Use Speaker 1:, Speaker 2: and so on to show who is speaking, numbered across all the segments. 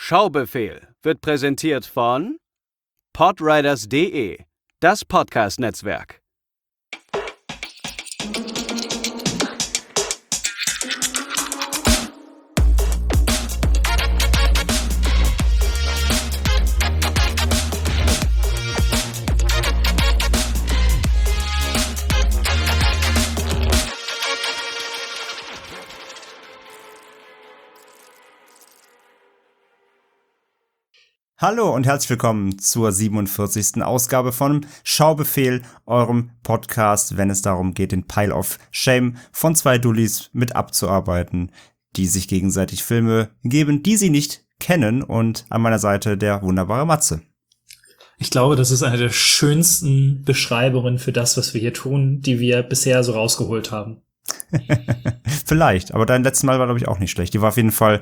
Speaker 1: Schaubefehl wird präsentiert von podriders.de, das Podcast-Netzwerk.
Speaker 2: Hallo und herzlich willkommen zur 47. Ausgabe von Schaubefehl, eurem Podcast, wenn es darum geht, den Pile of Shame von zwei Dullis mit abzuarbeiten, die sich gegenseitig Filme geben, die sie nicht kennen. Und an meiner Seite der wunderbare Matze.
Speaker 3: Ich glaube, das ist eine der schönsten Beschreibungen für das, was wir hier tun, die wir bisher so rausgeholt haben.
Speaker 2: Vielleicht, aber dein letztes Mal war, glaube ich, auch nicht schlecht. Die war auf jeden Fall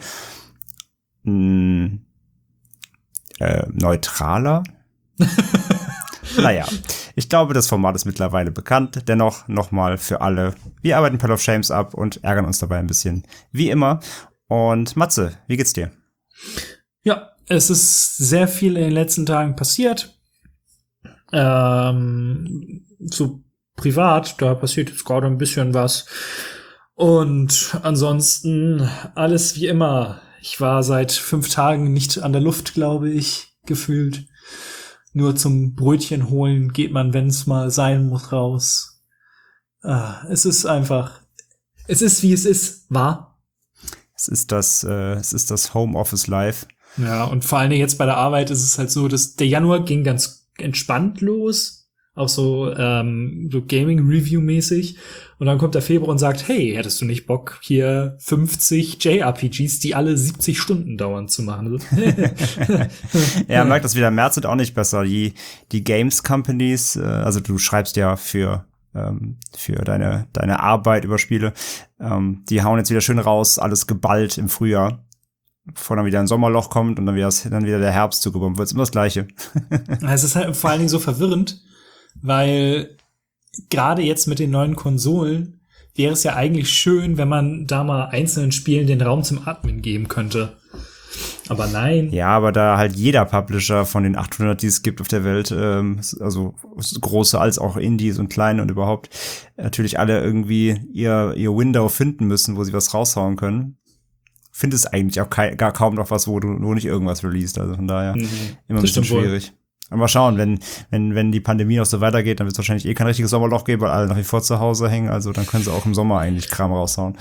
Speaker 2: neutraler. Naja, ich glaube, das Format ist mittlerweile bekannt. Dennoch nochmal für alle. Wir arbeiten Pile of Shames ab und ärgern uns dabei ein bisschen. Wie immer. Und Matze, wie geht's dir?
Speaker 3: Ja, es ist sehr viel in den letzten Tagen passiert. So privat, da passiert jetzt gerade ein bisschen was. Und ansonsten alles wie immer. Ich war seit 5 Tagen nicht an der Luft, glaube ich, gefühlt. Nur zum Brötchen holen geht man, wenn es mal sein muss, raus. Es ist einfach, es ist wie es ist, wahr.
Speaker 2: Es ist das Homeoffice Life.
Speaker 3: Ja, und vor allem jetzt bei der Arbeit ist es halt so, dass der Januar ging ganz entspannt los. Auch so Gaming-Review-mäßig. Und dann kommt der Februar und sagt, hey, hättest du nicht Bock, hier 50 JRPGs, die alle 70 Stunden dauern, zu machen?
Speaker 2: Ja, man merkt das wieder. Im März wird auch nicht besser. Die Games Companies, also du schreibst ja für deine Arbeit über Spiele, die hauen jetzt wieder schön raus, alles geballt im Frühjahr. Bevor dann wieder ein Sommerloch kommt und dann wieder der Herbst zugekommen wird. Ist immer das Gleiche.
Speaker 3: Es ist halt vor allen Dingen so verwirrend, weil gerade jetzt mit den neuen Konsolen wäre es ja eigentlich schön, wenn man da mal einzelnen Spielen den Raum zum Atmen geben könnte. Aber nein.
Speaker 2: Ja, aber da halt jeder Publisher von den 800, die es gibt auf der Welt, also große als auch Indies und kleine und überhaupt, natürlich alle irgendwie ihr Window finden müssen, wo sie was raushauen können. Finde es eigentlich auch gar kaum noch was, wo du nur nicht irgendwas released. Also von daher immer ein bisschen schwierig. Aber mal schauen, wenn die Pandemie noch so weitergeht, dann wird es wahrscheinlich kein richtiges Sommerloch geben, weil alle nach wie vor zu Hause hängen. Also dann können sie auch im Sommer eigentlich Kram raushauen.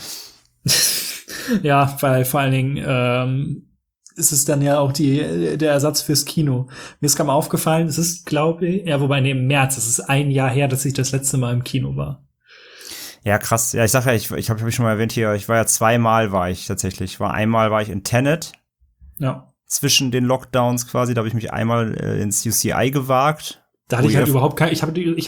Speaker 3: Ja, weil vor allen Dingen ist es dann ja auch der Ersatz fürs Kino. Mir ist gerade mal aufgefallen, es ist, glaube ich, wobei im März, es ist 1 Jahr her, dass ich das letzte Mal im Kino war.
Speaker 2: Ja, krass. Ja, ich sag ja, ich habe schon mal erwähnt hier, ich war ja einmal war ich in Tenet. Ja. Zwischen den Lockdowns quasi, da habe ich mich einmal ins UCI gewagt.
Speaker 3: Da hatte ich halt überhaupt ich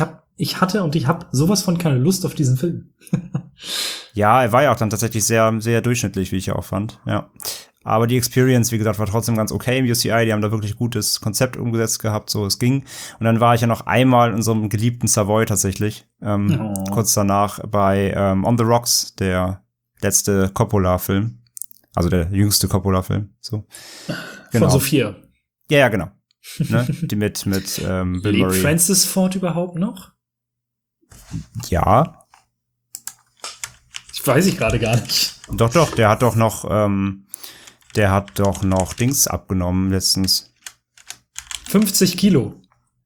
Speaker 3: habe sowas von keine Lust auf diesen Film.
Speaker 2: Ja, er war ja auch dann tatsächlich sehr, sehr durchschnittlich, wie ich ja auch fand, ja. Aber die Experience, wie gesagt, war trotzdem ganz okay im UCI. Die haben da wirklich gutes Konzept umgesetzt gehabt, so es ging. Und dann war ich ja noch einmal in so einem geliebten Savoy tatsächlich. Kurz danach bei On the Rocks, der letzte Coppola-Film. Also der jüngste Coppola-Film. So. Genau.
Speaker 3: Von Sophia.
Speaker 2: Ja, genau. Ne? Die mit Bill Murray.
Speaker 3: Lebt Francis Ford überhaupt noch?
Speaker 2: Ja.
Speaker 3: Ich weiß gerade gar nicht.
Speaker 2: Doch, der hat doch noch Dings abgenommen letztens.
Speaker 3: 50 Kilo.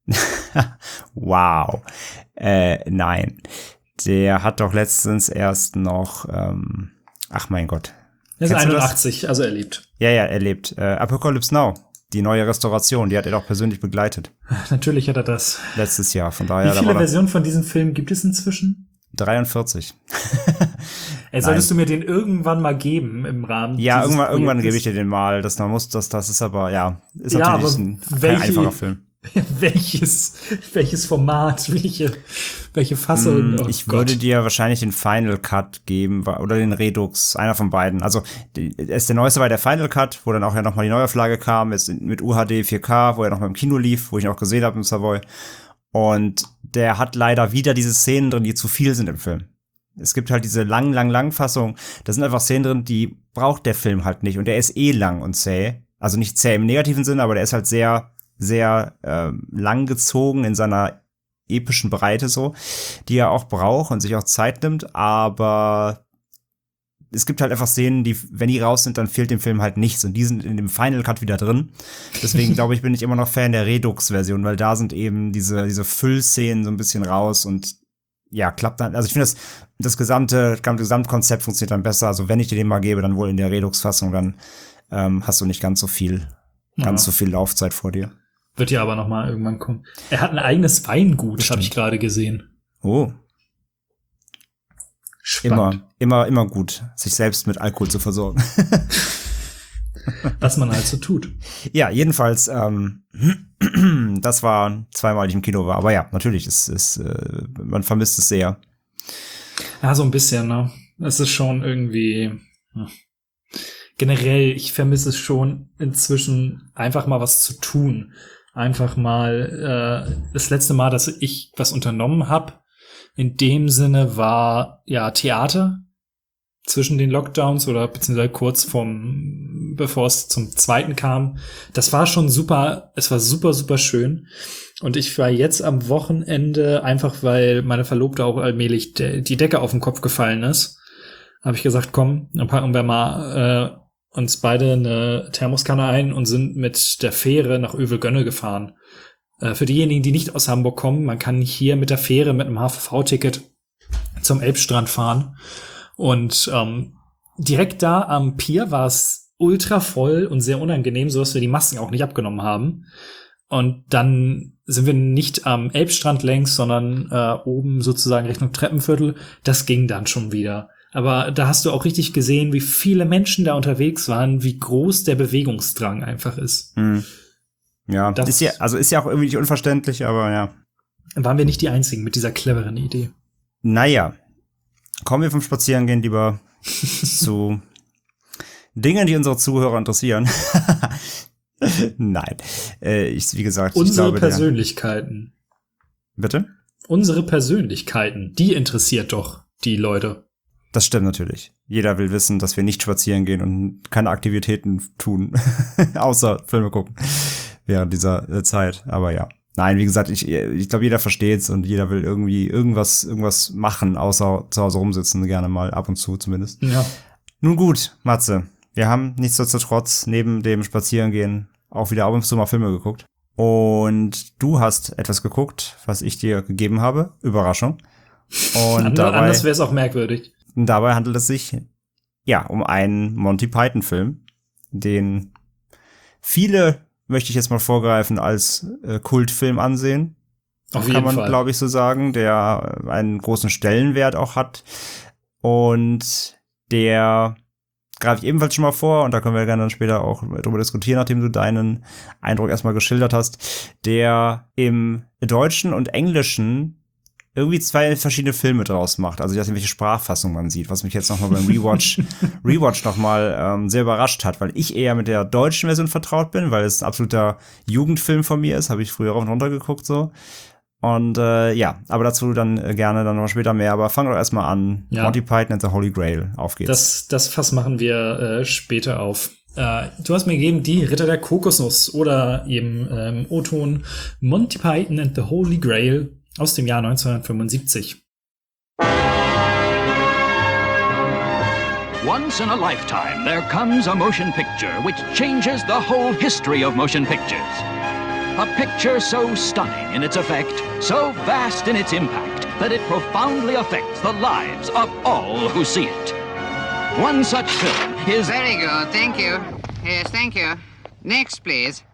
Speaker 2: Wow. Nein. Der hat doch letztens erst noch, ach mein Gott.
Speaker 3: Er ist 81, also er lebt.
Speaker 2: Ja, er lebt. Apocalypse Now, die neue Restauration, die hat er doch persönlich begleitet.
Speaker 3: Natürlich hat er das.
Speaker 2: Letztes Jahr, von daher.
Speaker 3: Wie viele Versionen von diesem Film gibt es inzwischen?
Speaker 2: 43.
Speaker 3: Solltest du mir den irgendwann mal geben im Rahmen?
Speaker 2: Ja, irgendwann gebe ich dir den mal. Das ist aber, ja, ist
Speaker 3: ja,
Speaker 2: natürlich kein einfacher Film.
Speaker 3: Welches Format, welche Fassung?
Speaker 2: Ich würde dir wahrscheinlich den Final Cut geben oder den Redux, einer von beiden. Also der neueste war der Final Cut, wo dann auch ja nochmal die Neuauflage kam, ist mit UHD 4K, wo er noch mal im Kino lief, wo ich ihn auch gesehen habe im Savoy. Und der hat leider wieder diese Szenen drin, die zu viel sind im Film. Es gibt halt diese lang Fassung. Da sind einfach Szenen drin, die braucht der Film halt nicht. Und der ist lang und zäh. also nicht zäh im negativen Sinne, aber der ist halt sehr, sehr langgezogen in seiner epischen Breite so, die er auch braucht und sich auch Zeit nimmt, aber es gibt halt einfach Szenen, die, wenn die raus sind, dann fehlt dem Film halt nichts und die sind in dem Final Cut wieder drin. Deswegen glaube ich, bin ich immer noch Fan der Redux-Version, weil da sind eben diese Füllszenen so ein bisschen raus und ja, klappt dann. Also ich finde, das Gesamtkonzept funktioniert dann besser. Also wenn ich dir den mal gebe, dann wohl in der Redux-Fassung, dann hast du nicht ganz so viel Laufzeit vor dir.
Speaker 3: Wird ja aber noch mal irgendwann kommen. Er hat ein eigenes Weingut, habe ich gerade gesehen.
Speaker 2: Oh.
Speaker 3: Spannend.
Speaker 2: Immer gut, sich selbst mit Alkohol zu versorgen.
Speaker 3: Was man halt so tut.
Speaker 2: Ja, jedenfalls, das war zweimal, ich im Kino war. Aber ja, natürlich, man vermisst es sehr.
Speaker 3: Ja, so ein bisschen, ne? Es ist schon irgendwie, generell, ich vermisse es schon inzwischen, einfach mal was zu tun. Einfach mal, das letzte Mal, dass ich was unternommen habe, in dem Sinne war ja Theater zwischen den Lockdowns oder beziehungsweise kurz bevor es zum zweiten kam. Das war schon super, es war super, super schön. Und ich war jetzt am Wochenende, einfach weil meine Verlobte auch allmählich die Decke auf den Kopf gefallen ist, habe ich gesagt, komm, dann packen wir mal uns beide eine Thermoskanne ein und sind mit der Fähre nach Övelgönne gefahren. Für diejenigen, die nicht aus Hamburg kommen, man kann hier mit der Fähre mit einem HVV-Ticket zum Elbstrand fahren. Und direkt da am Pier war es ultra voll und sehr unangenehm, so dass wir die Masken auch nicht abgenommen haben. Und dann sind wir nicht am Elbstrand längs, sondern oben sozusagen Richtung Treppenviertel. Das ging dann schon wieder. Aber da hast du auch richtig gesehen, wie viele Menschen da unterwegs waren, wie groß der Bewegungsdrang einfach ist.
Speaker 2: Mhm. Ja, ist ja auch irgendwie nicht unverständlich, aber ja.
Speaker 3: Waren wir nicht die Einzigen mit dieser cleveren Idee?
Speaker 2: Naja, kommen wir vom Spazierengehen lieber zu Dingen, die unsere Zuhörer interessieren. Nein, wie gesagt,
Speaker 3: unsere Persönlichkeiten.
Speaker 2: Bitte?
Speaker 3: Unsere Persönlichkeiten, die interessiert doch die Leute.
Speaker 2: Das stimmt natürlich. Jeder will wissen, dass wir nicht spazieren gehen und keine Aktivitäten tun, außer Filme gucken während dieser Zeit. Aber ja. Nein, wie gesagt, ich glaube, jeder versteht's und jeder will irgendwie irgendwas machen, außer zu Hause rumsitzen, gerne mal ab und zu zumindest.
Speaker 3: Ja.
Speaker 2: Nun gut, Matze, wir haben nichtsdestotrotz neben dem Spazierengehen auch wieder ab und zu mal Filme geguckt. Und du hast etwas geguckt, was ich dir gegeben habe. Überraschung. Und
Speaker 3: anders wäre es auch merkwürdig.
Speaker 2: Dabei handelt es sich ja um einen Monty Python-Film, den viele, möchte ich jetzt mal vorgreifen, als Kultfilm ansehen.
Speaker 3: Auf jeden Fall.
Speaker 2: Kann man, glaube ich, so sagen, der einen großen Stellenwert auch hat. Und der greife ich ebenfalls schon mal vor, und da können wir gerne dann später auch drüber diskutieren, nachdem du deinen Eindruck erstmal geschildert hast, der im Deutschen und Englischen irgendwie zwei verschiedene Filme draus macht. Also, welche Sprachfassung man sieht, was mich jetzt nochmal beim Rewatch nochmal sehr überrascht hat, weil ich eher mit der deutschen Version vertraut bin, weil es ein absoluter Jugendfilm von mir ist, habe ich früher rauf und runter geguckt so. Und ja, aber dazu dann gerne dann noch später mehr. Aber fang doch erstmal an. Ja. Monty Python and the Holy Grail. Auf geht's.
Speaker 3: Das Fass machen wir später auf. Du hast mir gegeben die Ritter der Kokosnuss oder eben O-Ton Monty Python and the Holy Grail aus dem Jahr 1975.
Speaker 4: Once in a lifetime, there comes a motion picture which changes the whole history of motion pictures. A picture so stunning in its effect, so vast in its impact, that it profoundly affects the lives of all who see it. One such film is...
Speaker 5: Very good, thank you. Yes, thank you. Next, please.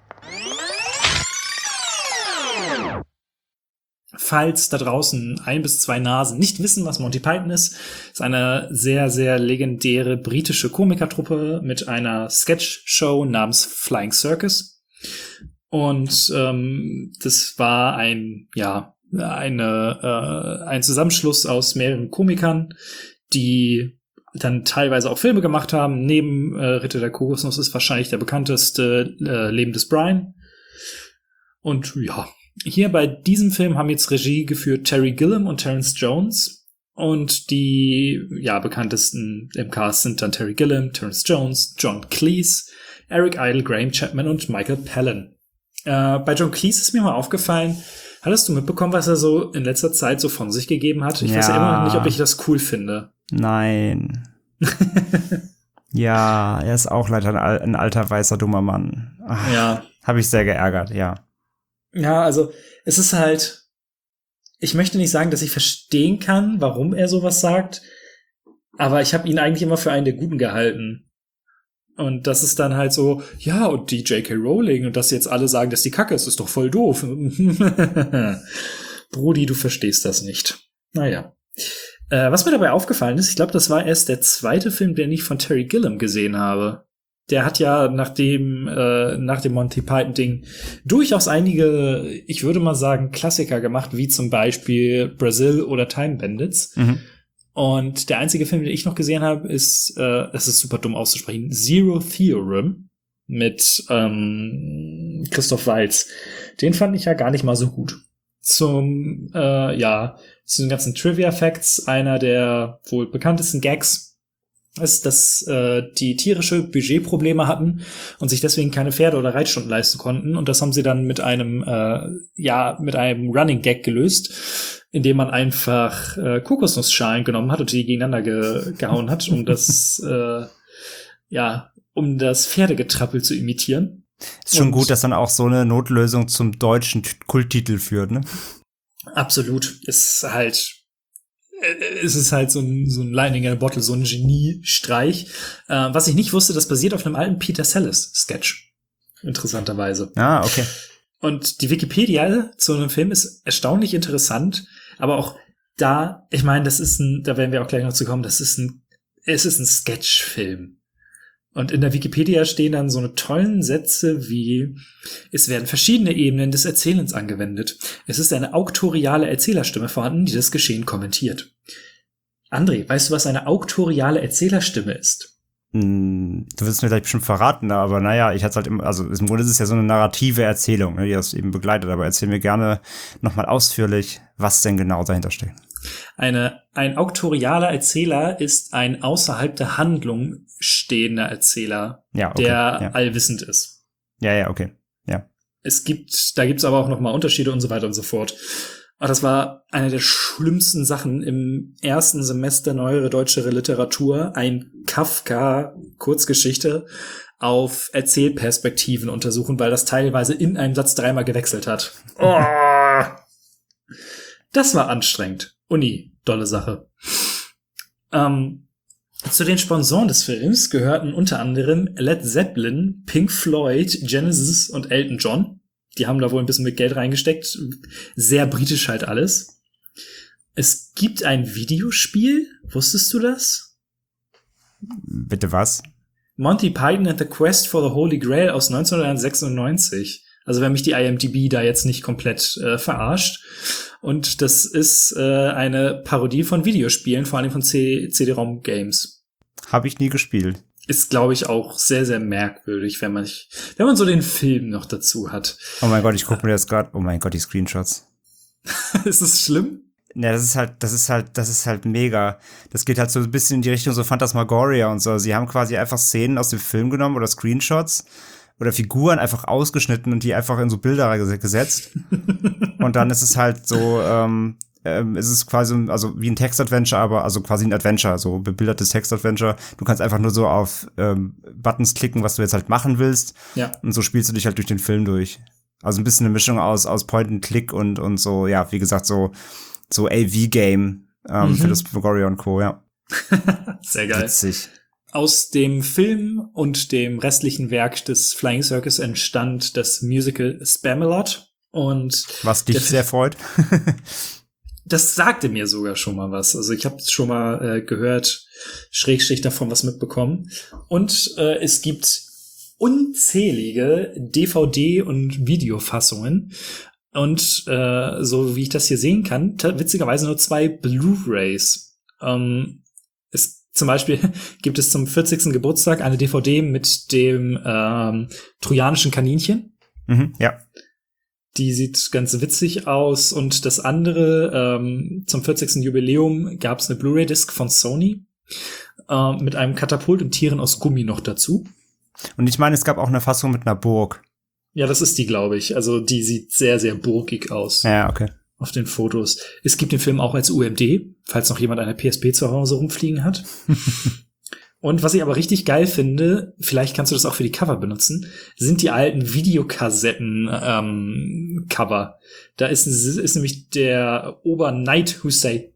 Speaker 3: Falls da draußen 1 bis 2 Nasen nicht wissen, was Monty Python ist eine sehr, sehr legendäre britische Komikertruppe mit einer Sketch-Show namens Flying Circus. Und das war ein Zusammenschluss aus mehreren Komikern, die dann teilweise auch Filme gemacht haben. Neben Ritter der Kokosnuss ist wahrscheinlich der bekannteste Leben des Brian. Und ja, hier bei diesem Film haben jetzt Regie geführt Terry Gilliam und Terence Jones. Und die bekanntesten im Cast sind dann Terry Gilliam, Terence Jones, John Cleese, Eric Idle, Graham Chapman und Michael Palin. Bei John Cleese ist mir mal aufgefallen, hattest du mitbekommen, was er so in letzter Zeit so von sich gegeben hat? Ich weiß ja immer noch nicht, ob ich das cool finde.
Speaker 2: Nein. Ja, er ist auch leider ein alter, weißer, dummer Mann. Ach,
Speaker 3: Ja.
Speaker 2: Habe ich sehr geärgert, ja.
Speaker 3: Ja, also es ist halt, ich möchte nicht sagen, dass ich verstehen kann, warum er sowas sagt, aber ich habe ihn eigentlich immer für einen der Guten gehalten. Und das ist dann halt so, ja, und die J.K. Rowling und dass jetzt alle sagen, dass die Kacke ist, ist doch voll doof. Brudi, du verstehst das nicht. Naja. Was mir dabei aufgefallen ist, ich glaube, das war erst der zweite Film, den ich von Terry Gilliam gesehen habe. Der hat ja nach dem Monty Python-Ding durchaus einige, ich würde mal sagen, Klassiker gemacht, wie zum Beispiel Brazil oder Time Bandits.
Speaker 2: Mhm.
Speaker 3: Und der einzige Film, den ich noch gesehen habe, ist, das ist super dumm auszusprechen, Zero Theorem mit Christoph Waltz. Den fand ich ja gar nicht mal so gut. Zu den ganzen Trivia-Facts, einer der wohl bekanntesten Gags ist, dass die tierische Budgetprobleme hatten und sich deswegen keine Pferde- oder Reitstunden leisten konnten. Und das haben sie dann mit einem Running Gag gelöst, indem man einfach Kokosnussschalen genommen hat und die gegeneinander gehauen hat, um das Pferdegetrappel zu imitieren.
Speaker 2: Ist schon gut, dass dann auch so eine Notlösung zum deutschen Kulttitel führt, ne?
Speaker 3: Absolut. Es ist halt so ein Lightning in a Bottle, so ein Geniestreich. Was ich nicht wusste, das basiert auf einem alten Peter Sallis-Sketch. Interessanterweise.
Speaker 2: Ah, okay.
Speaker 3: Und die Wikipedia zu einem Film ist erstaunlich interessant, aber auch da, ich meine, da werden wir auch gleich noch zu kommen, es ist ein Sketchfilm. Und in der Wikipedia stehen dann so eine tollen Sätze wie: Es werden verschiedene Ebenen des Erzählens angewendet. Es ist eine auktoriale Erzählerstimme vorhanden, die das Geschehen kommentiert. André, weißt du, was eine auktoriale Erzählerstimme ist?
Speaker 2: Du wirst mir gleich bestimmt verraten, aber naja, ich hatte halt immer, also im Grunde ist es ja so eine narrative Erzählung, ne, die das eben begleitet, aber erzähl mir gerne nochmal ausführlich, was denn genau dahinter steckt.
Speaker 3: Ein auktorialer Erzähler ist ein außerhalb der Handlung stehender Erzähler,
Speaker 2: Ja, okay,
Speaker 3: der allwissend ist.
Speaker 2: Ja, okay, ja.
Speaker 3: Da gibt's aber auch noch mal Unterschiede und so weiter und so fort. Aber das war eine der schlimmsten Sachen im ersten Semester neuere deutsche Literatur, ein Kafka-Kurzgeschichte auf Erzählperspektiven untersuchen, weil das teilweise in einem Satz 3-mal gewechselt hat. Oh, das war anstrengend. Uni, dolle Sache. Zu den Sponsoren des Films gehörten unter anderem Led Zeppelin, Pink Floyd, Genesis und Elton John. Die haben da wohl ein bisschen mit Geld reingesteckt. Sehr britisch halt alles. Es gibt ein Videospiel. Wusstest du das?
Speaker 2: Bitte was?
Speaker 3: Monty Python and the Quest for the Holy Grail aus 1996. Also wenn mich die IMDb da jetzt nicht komplett verarscht. Und das ist eine Parodie von Videospielen, vor allem von CD-ROM-Games.
Speaker 2: Habe ich nie gespielt.
Speaker 3: Ist, glaube ich, auch sehr, sehr merkwürdig, wenn man so den Film noch dazu hat.
Speaker 2: Oh mein Gott, ich gucke mir das gerade. Oh mein Gott, die Screenshots.
Speaker 3: Ist es schlimm?
Speaker 2: Ja, das ist halt mega. Das geht halt so ein bisschen in die Richtung so Phantasmagoria und so. Sie haben quasi einfach Szenen aus dem Film genommen oder Screenshots oder Figuren einfach ausgeschnitten und die einfach in so Bilder gesetzt. Und dann ist es halt so, es ist quasi also wie ein Text-Adventure, aber also quasi ein Adventure, so bebildertes Text-Adventure. Du kannst einfach nur so auf Buttons klicken, was du jetzt halt machen willst.
Speaker 3: Ja.
Speaker 2: Und so spielst du dich halt durch den Film durch. Also ein bisschen eine Mischung aus Point-and-Click und so, ja, wie gesagt, so AV-Game für das Phantasmagoria und Co., ja.
Speaker 3: Sehr geil.
Speaker 2: Witzig.
Speaker 3: Aus dem Film und dem restlichen Werk des Flying Circus entstand das Musical Spamalot. Und
Speaker 2: was dich sehr freut.
Speaker 3: Das sagte mir sogar schon mal was. Also ich habe es schon mal gehört, schrägstrich davon was mitbekommen. Und es gibt unzählige DVD- und Videofassungen. Und so wie ich das hier sehen kann, witzigerweise nur 2 Blu-rays. Zum Beispiel gibt es zum 40. Geburtstag eine DVD mit dem trojanischen Kaninchen.
Speaker 2: Mhm, ja.
Speaker 3: Die sieht ganz witzig aus. Und das andere, zum 40. Jubiläum gab es eine Blu-ray-Disc von Sony mit einem Katapult und Tieren aus Gummi noch dazu.
Speaker 2: Und ich meine, es gab auch eine Fassung mit einer Burg.
Speaker 3: Ja, das ist die, glaube ich. Also die sieht sehr, sehr burgig aus.
Speaker 2: Ja, okay.
Speaker 3: Auf den Fotos. Es gibt den Film auch als UMD, falls noch jemand eine PSP zu Hause rumfliegen hat. Und was ich aber richtig geil finde, vielleicht kannst du das auch für die Cover benutzen, sind die alten Videokassetten-Cover. Da ist nämlich der Ober-Knight Hussein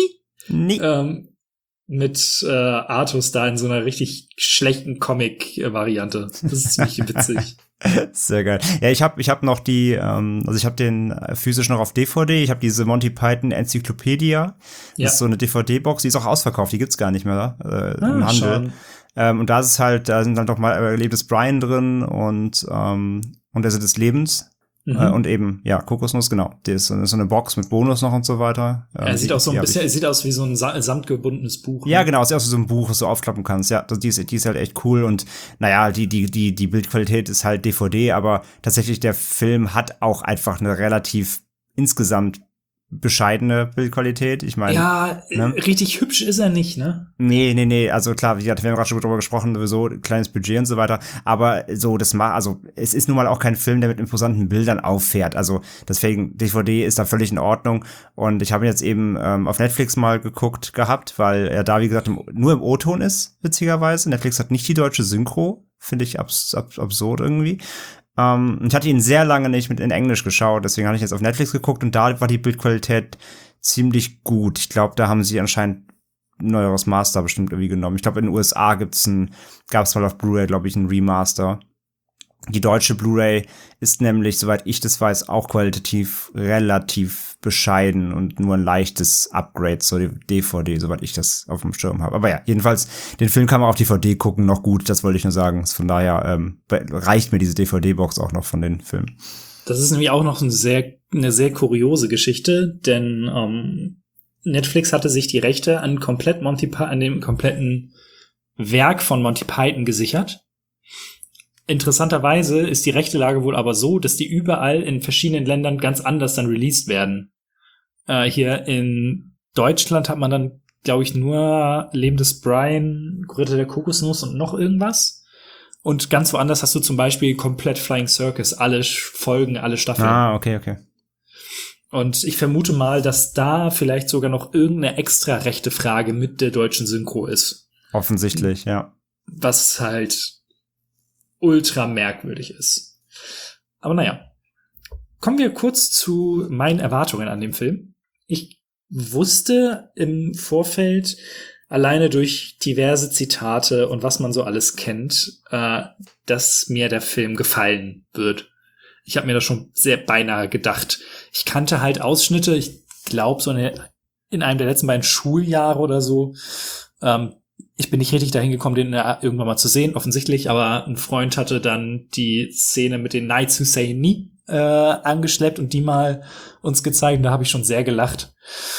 Speaker 3: mit Artus da in so einer richtig schlechten Comic-Variante. Das ist ziemlich witzig.
Speaker 2: Sehr geil. Ja, ich hab noch die, also ich habe den physisch noch auf DVD. Ich habe diese Monty Python Enzyklopädia. Das ist so eine DVD-Box, die ist auch ausverkauft, die gibt's gar nicht mehr im Handel. Und da sind dann doch mal erlebtes Brian drin und der Sinn des Lebens. Und eben, ja, Kokosnuss, genau. Die ist so eine Box mit Bonus noch und so weiter.
Speaker 3: Er sieht auch so ein bisschen, sieht aus wie so ein samtgebundenes Buch.
Speaker 2: Ja, genau, es sieht aus wie so ein Buch, das du aufklappen kannst. Ja, die ist halt echt cool und naja, die Bildqualität ist halt DVD, aber tatsächlich der Film hat auch einfach eine relativ insgesamt bescheidene Bildqualität. Ich meine,
Speaker 3: ja, ne? Richtig hübsch ist er nicht, ne?
Speaker 2: Nee. Also klar, wir haben gerade schon drüber gesprochen, sowieso kleines Budget und so weiter. Aber so, also es ist nun mal auch kein Film, der mit imposanten Bildern auffährt. Also deswegen, DVD ist da völlig in Ordnung. Und ich habe ihn jetzt eben auf Netflix mal geguckt gehabt, weil er da, wie gesagt, nur im O-Ton ist, witzigerweise. Netflix hat nicht die deutsche Synchro. Finde ich absurd irgendwie. Ich hatte ihn sehr lange nicht in Englisch geschaut, deswegen habe ich jetzt auf Netflix geguckt und da war die Bildqualität ziemlich gut. Ich glaube, da haben sie anscheinend ein neueres Master bestimmt irgendwie genommen. Ich glaube, in den USA gab es mal auf Blu-ray, glaube ich, ein Remaster. Die deutsche Blu-ray ist nämlich, soweit ich das weiß, auch qualitativ relativ bescheiden und nur ein leichtes Upgrade zur DVD, soweit ich das auf dem Schirm habe. Aber ja, jedenfalls, den Film kann man auf DVD gucken, noch gut, das wollte ich nur sagen. Von daher reicht mir diese DVD-Box auch noch von den Filmen.
Speaker 3: Das ist nämlich auch noch eine sehr kuriose Geschichte, denn Netflix hatte sich die Rechte an dem kompletten Werk von Monty Python gesichert. Interessanterweise ist die rechte Lage wohl aber so, dass die überall in verschiedenen Ländern ganz anders dann released werden. Hier in Deutschland hat man dann, glaube ich, nur Leben des Brian, Ritter der Kokosnuss und noch irgendwas. Und ganz woanders hast du zum Beispiel komplett Flying Circus, alle Folgen, alle Staffeln.
Speaker 2: Ah, okay.
Speaker 3: Und ich vermute mal, dass da vielleicht sogar noch irgendeine extra rechte Frage mit der deutschen Synchro ist.
Speaker 2: Offensichtlich, ja.
Speaker 3: Was halt ultra merkwürdig ist. Aber naja. Kommen wir kurz zu meinen Erwartungen an dem Film. Ich wusste im Vorfeld, alleine durch diverse Zitate und was man so alles kennt, dass mir der Film gefallen wird. Ich habe mir das schon sehr beinahe gedacht. Ich kannte halt Ausschnitte, ich glaube so in einem der letzten beiden Schuljahre oder so. Ich bin nicht richtig dahin gekommen, den irgendwann mal zu sehen, offensichtlich, aber ein Freund hatte dann die Szene mit den Knights Husseini angeschleppt und die mal uns gezeigt, und da habe ich schon sehr gelacht.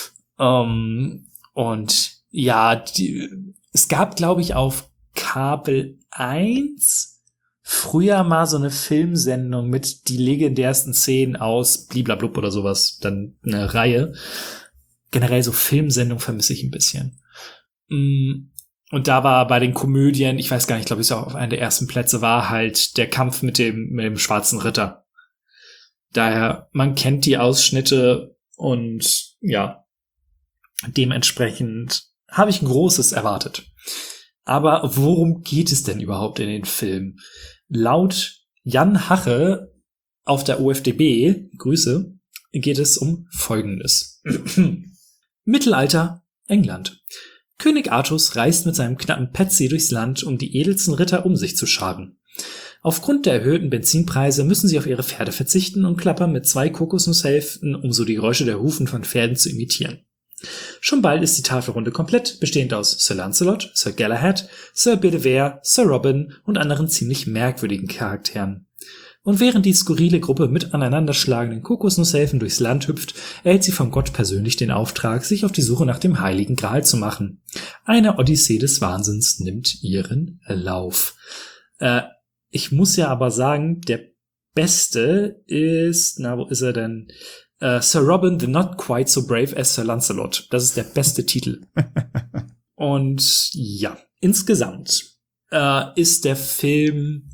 Speaker 3: Und ja, es gab, glaube ich, auf Kabel 1 früher mal so eine Filmsendung mit die legendärsten Szenen aus Bliblablub oder sowas, dann eine Reihe. Generell so Filmsendung vermisse ich ein bisschen. Und da war bei den Komödien, ich weiß gar nicht, ich glaube, es ist auch auf einem der ersten Plätze, war halt der Kampf mit dem schwarzen Ritter. Daher, man kennt die Ausschnitte und ja, dementsprechend habe ich Großes erwartet. Aber worum geht es denn überhaupt in den Film? Laut Jan Hache auf der OFDB, Grüße, geht es um Folgendes. Mittelalter, England. König Artus reist mit seinem Knappen Patsy durchs Land, um die edelsten Ritter um sich zu scharen. Aufgrund der erhöhten Benzinpreise müssen sie auf ihre Pferde verzichten und klappern mit 2 Kokosnusshälften, um so die Geräusche der Hufen von Pferden zu imitieren. Schon bald ist die Tafelrunde komplett, bestehend aus Sir Lancelot, Sir Galahad, Sir Bedivere, Sir Robin und anderen ziemlich merkwürdigen Charakteren. Und während die skurrile Gruppe mit aneinanderschlagenden Kokosnusshälfen durchs Land hüpft, erhält sie von Gott persönlich den Auftrag, sich auf die Suche nach dem Heiligen Gral zu machen. Eine Odyssee des Wahnsinns nimmt ihren Lauf. Ich muss ja aber sagen, der Beste ist, wo ist er denn? Sir Robin, the Not Quite So Brave as Sir Lancelot. Das ist der beste Titel. Und ja, insgesamt ist der Film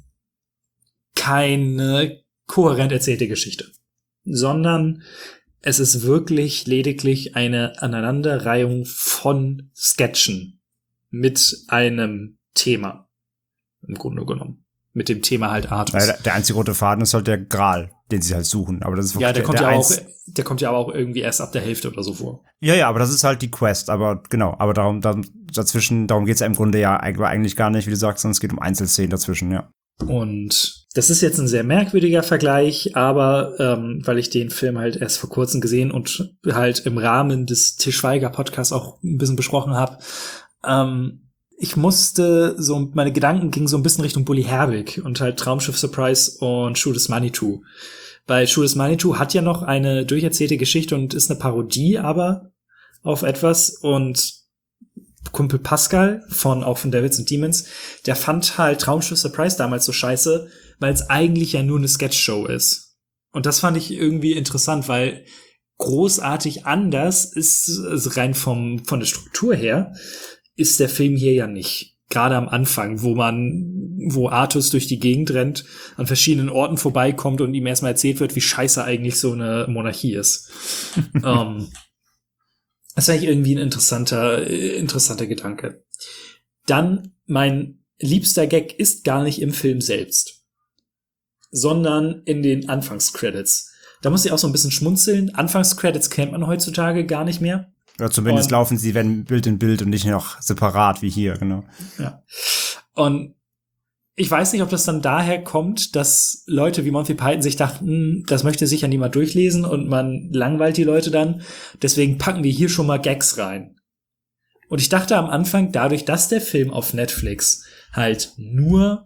Speaker 3: keine kohärent erzählte Geschichte, sondern es ist wirklich lediglich eine Aneinanderreihung von Sketchen mit einem Thema, im Grunde genommen. Mit dem Thema halt Artus.
Speaker 2: Der einzige rote Faden ist halt der Gral, den sie halt suchen. Aber das ist
Speaker 3: ja, der kommt ja aber auch irgendwie erst ab der Hälfte oder so vor.
Speaker 2: Ja, aber das ist halt die Quest. Aber genau, aber darum geht's ja im Grunde ja eigentlich gar nicht, wie du sagst, sondern es geht um Einzelszenen dazwischen, ja.
Speaker 3: Und das ist jetzt ein sehr merkwürdiger Vergleich, aber weil ich den Film halt erst vor kurzem gesehen und halt im Rahmen des Til Schweiger-Podcasts auch ein bisschen besprochen habe, ich musste meine Gedanken gingen so ein bisschen Richtung Bully Herbig und halt Traumschiff Surprise und Shoot is Manitou. Weil Shoot is Manitou hat ja noch eine durcherzählte Geschichte und ist eine Parodie aber auf etwas, und Kumpel Pascal von Devils and Demons, der fand halt Traumschiff Surprise damals so scheiße, weil es eigentlich ja nur eine Sketchshow ist. Und das fand ich irgendwie interessant, weil großartig anders ist, also rein von der Struktur her, ist der Film hier ja nicht. Gerade am Anfang, wo Artus durch die Gegend rennt, an verschiedenen Orten vorbeikommt und ihm erstmal erzählt wird, wie scheiße eigentlich so eine Monarchie ist. Das ist eigentlich irgendwie ein interessanter Gedanke. Dann, mein liebster Gag ist gar nicht im Film selbst, sondern in den Anfangscredits. Da muss ich auch so ein bisschen schmunzeln. Anfangscredits kennt man heutzutage gar nicht mehr.
Speaker 2: Ja, zumindest laufen sie, wenn Bild in Bild und nicht noch separat wie hier, genau.
Speaker 3: Ja. Und ich weiß nicht, ob das dann daher kommt, dass Leute wie Monty Python sich dachten, das möchte sicher niemand durchlesen und man langweilt die Leute dann. Deswegen packen wir hier schon mal Gags rein. Und ich dachte am Anfang, dadurch, dass der Film auf Netflix halt nur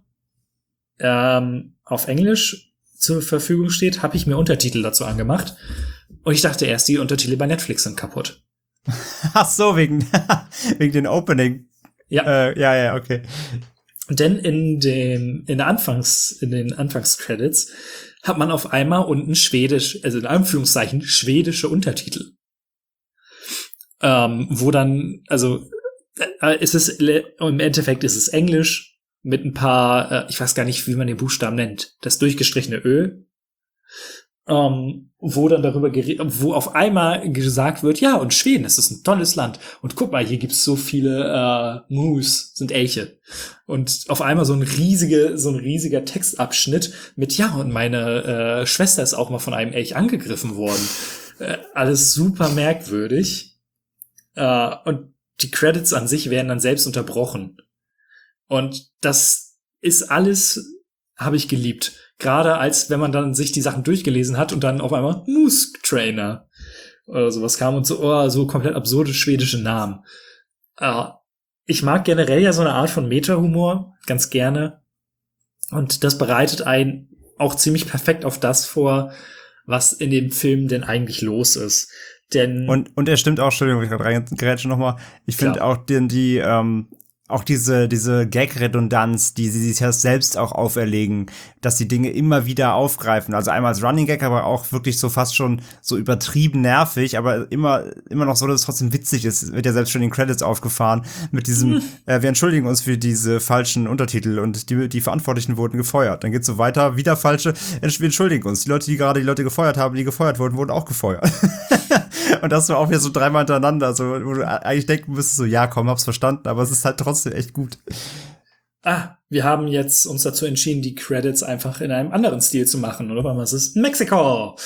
Speaker 3: auf Englisch zur Verfügung steht, habe ich mir Untertitel dazu angemacht. Und ich dachte erst, die Untertitel bei Netflix sind kaputt.
Speaker 2: Ach so, wegen den Opening.
Speaker 3: Ja.
Speaker 2: Ja, okay.
Speaker 3: Denn in den Anfangscredits hat man auf einmal unten also in Anführungszeichen schwedische Untertitel. Wo dann, also im Endeffekt ist es Englisch mit ein paar, ich weiß gar nicht, wie man den Buchstaben nennt, das durchgestrichene Ö. Wo dann darüber wo auf einmal gesagt wird, ja, und Schweden, es ist ein tolles Land. Und guck mal, hier gibt's so viele Moose, sind Elche. Und auf einmal so ein riesiger Textabschnitt mit, ja, und meine Schwester ist auch mal von einem Elch angegriffen worden. Alles super merkwürdig. Und die Credits an sich werden dann selbst unterbrochen. Und das ist alles, habe ich geliebt. Gerade als wenn man dann sich die Sachen durchgelesen hat und dann auf einmal Moose Trainer oder sowas kam und so komplett absurde schwedische Namen. Ich mag generell ja so eine Art von Meta-Humor ganz gerne. Und das bereitet einen auch ziemlich perfekt auf das vor, was in dem Film denn eigentlich los ist. Denn
Speaker 2: und er stimmt auch, Entschuldigung, wenn ich gerade reingrätsche nochmal. Ich finde auch auch diese Gag-Redundanz, die sie sich ja selbst auch auferlegen, dass die Dinge immer wieder aufgreifen. Also einmal als Running Gag, aber auch wirklich so fast schon so übertrieben nervig, aber immer noch so, dass es trotzdem witzig ist. Wird ja selbst schon in den Credits aufgefahren mit diesem, wir entschuldigen uns für diese falschen Untertitel und die Verantwortlichen wurden gefeuert. Dann geht's so weiter, wieder falsche, wir entschuldigen uns. Die Leute, die gerade die Leute gefeuert haben, die gefeuert wurden, wurden auch gefeuert. Und das war auch wieder so dreimal hintereinander, so, wo du eigentlich denken müsstest, so, ja, komm, hab's verstanden, aber es ist halt trotzdem echt gut.
Speaker 3: Wir haben jetzt uns dazu entschieden, die Credits einfach in einem anderen Stil zu machen, oder? Was ist Mexiko?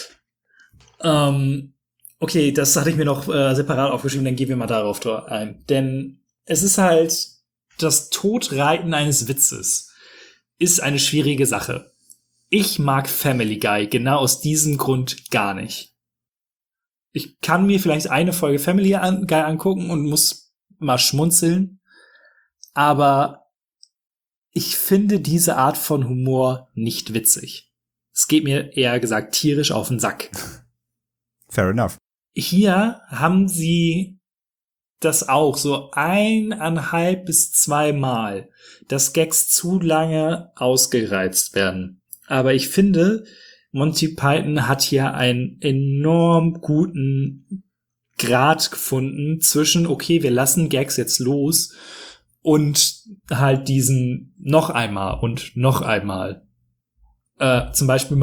Speaker 3: Ja. Okay, das hatte ich mir noch separat aufgeschrieben, dann gehen wir mal darauf ein. Denn es ist halt, das Totreiten eines Witzes ist eine schwierige Sache. Ich mag Family Guy genau aus diesem Grund gar nicht. Ich kann mir vielleicht eine Folge Family Guy angucken und muss mal schmunzeln, aber ich finde diese Art von Humor nicht witzig. Es geht mir eher gesagt tierisch auf den Sack.
Speaker 2: Fair enough.
Speaker 3: Hier haben sie das auch so 1,5 bis 2 Mal, dass Gags zu lange ausgereizt werden. Aber ich finde, Monty Python hat hier einen enorm guten Grad gefunden zwischen, okay, wir lassen Gags jetzt los und halt diesen noch einmal und noch einmal. Zum Beispiel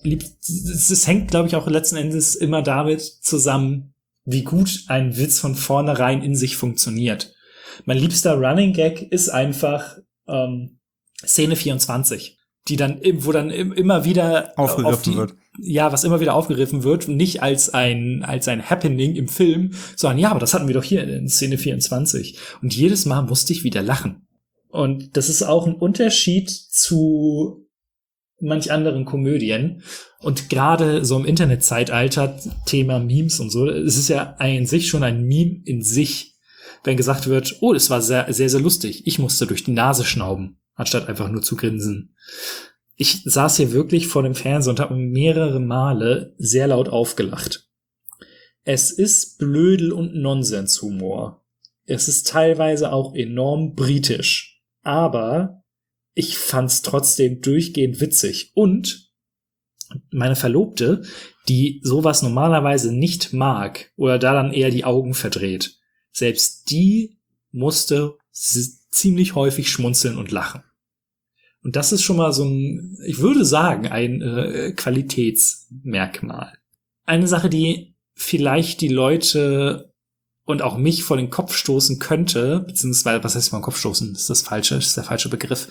Speaker 3: es hängt, glaube ich, auch letzten Endes immer damit zusammen, wie gut ein Witz von vornherein in sich funktioniert. Mein liebster Running Gag ist einfach Szene 24, wo dann immer wieder
Speaker 2: aufgegriffen wird.
Speaker 3: Ja, was immer wieder aufgegriffen wird, nicht als ein Happening im Film, sondern ja, aber das hatten wir doch hier in Szene 24. Und jedes Mal musste ich wieder lachen. Und das ist auch ein Unterschied zu manch anderen Komödien. Und gerade so im Internetzeitalter, Thema Memes und so, es ist ja in sich schon ein Meme in sich, wenn gesagt wird, oh, das war sehr, sehr, sehr lustig. Ich musste durch die Nase schnauben, anstatt einfach nur zu grinsen. Ich saß hier wirklich vor dem Fernseher und habe mehrere Male sehr laut aufgelacht. Es ist Blödel- und Nonsenshumor. Es ist teilweise auch enorm britisch. Aber ich fand's trotzdem durchgehend witzig. Und meine Verlobte, die sowas normalerweise nicht mag oder da dann eher die Augen verdreht, selbst die musste ziemlich häufig schmunzeln und lachen. Und das ist schon mal so ein, ich würde sagen, ein Qualitätsmerkmal. Eine Sache, die vielleicht die Leute und auch mich vor den Kopf stoßen könnte, beziehungsweise, was heißt vor den Kopf stoßen? Ist der falsche Begriff.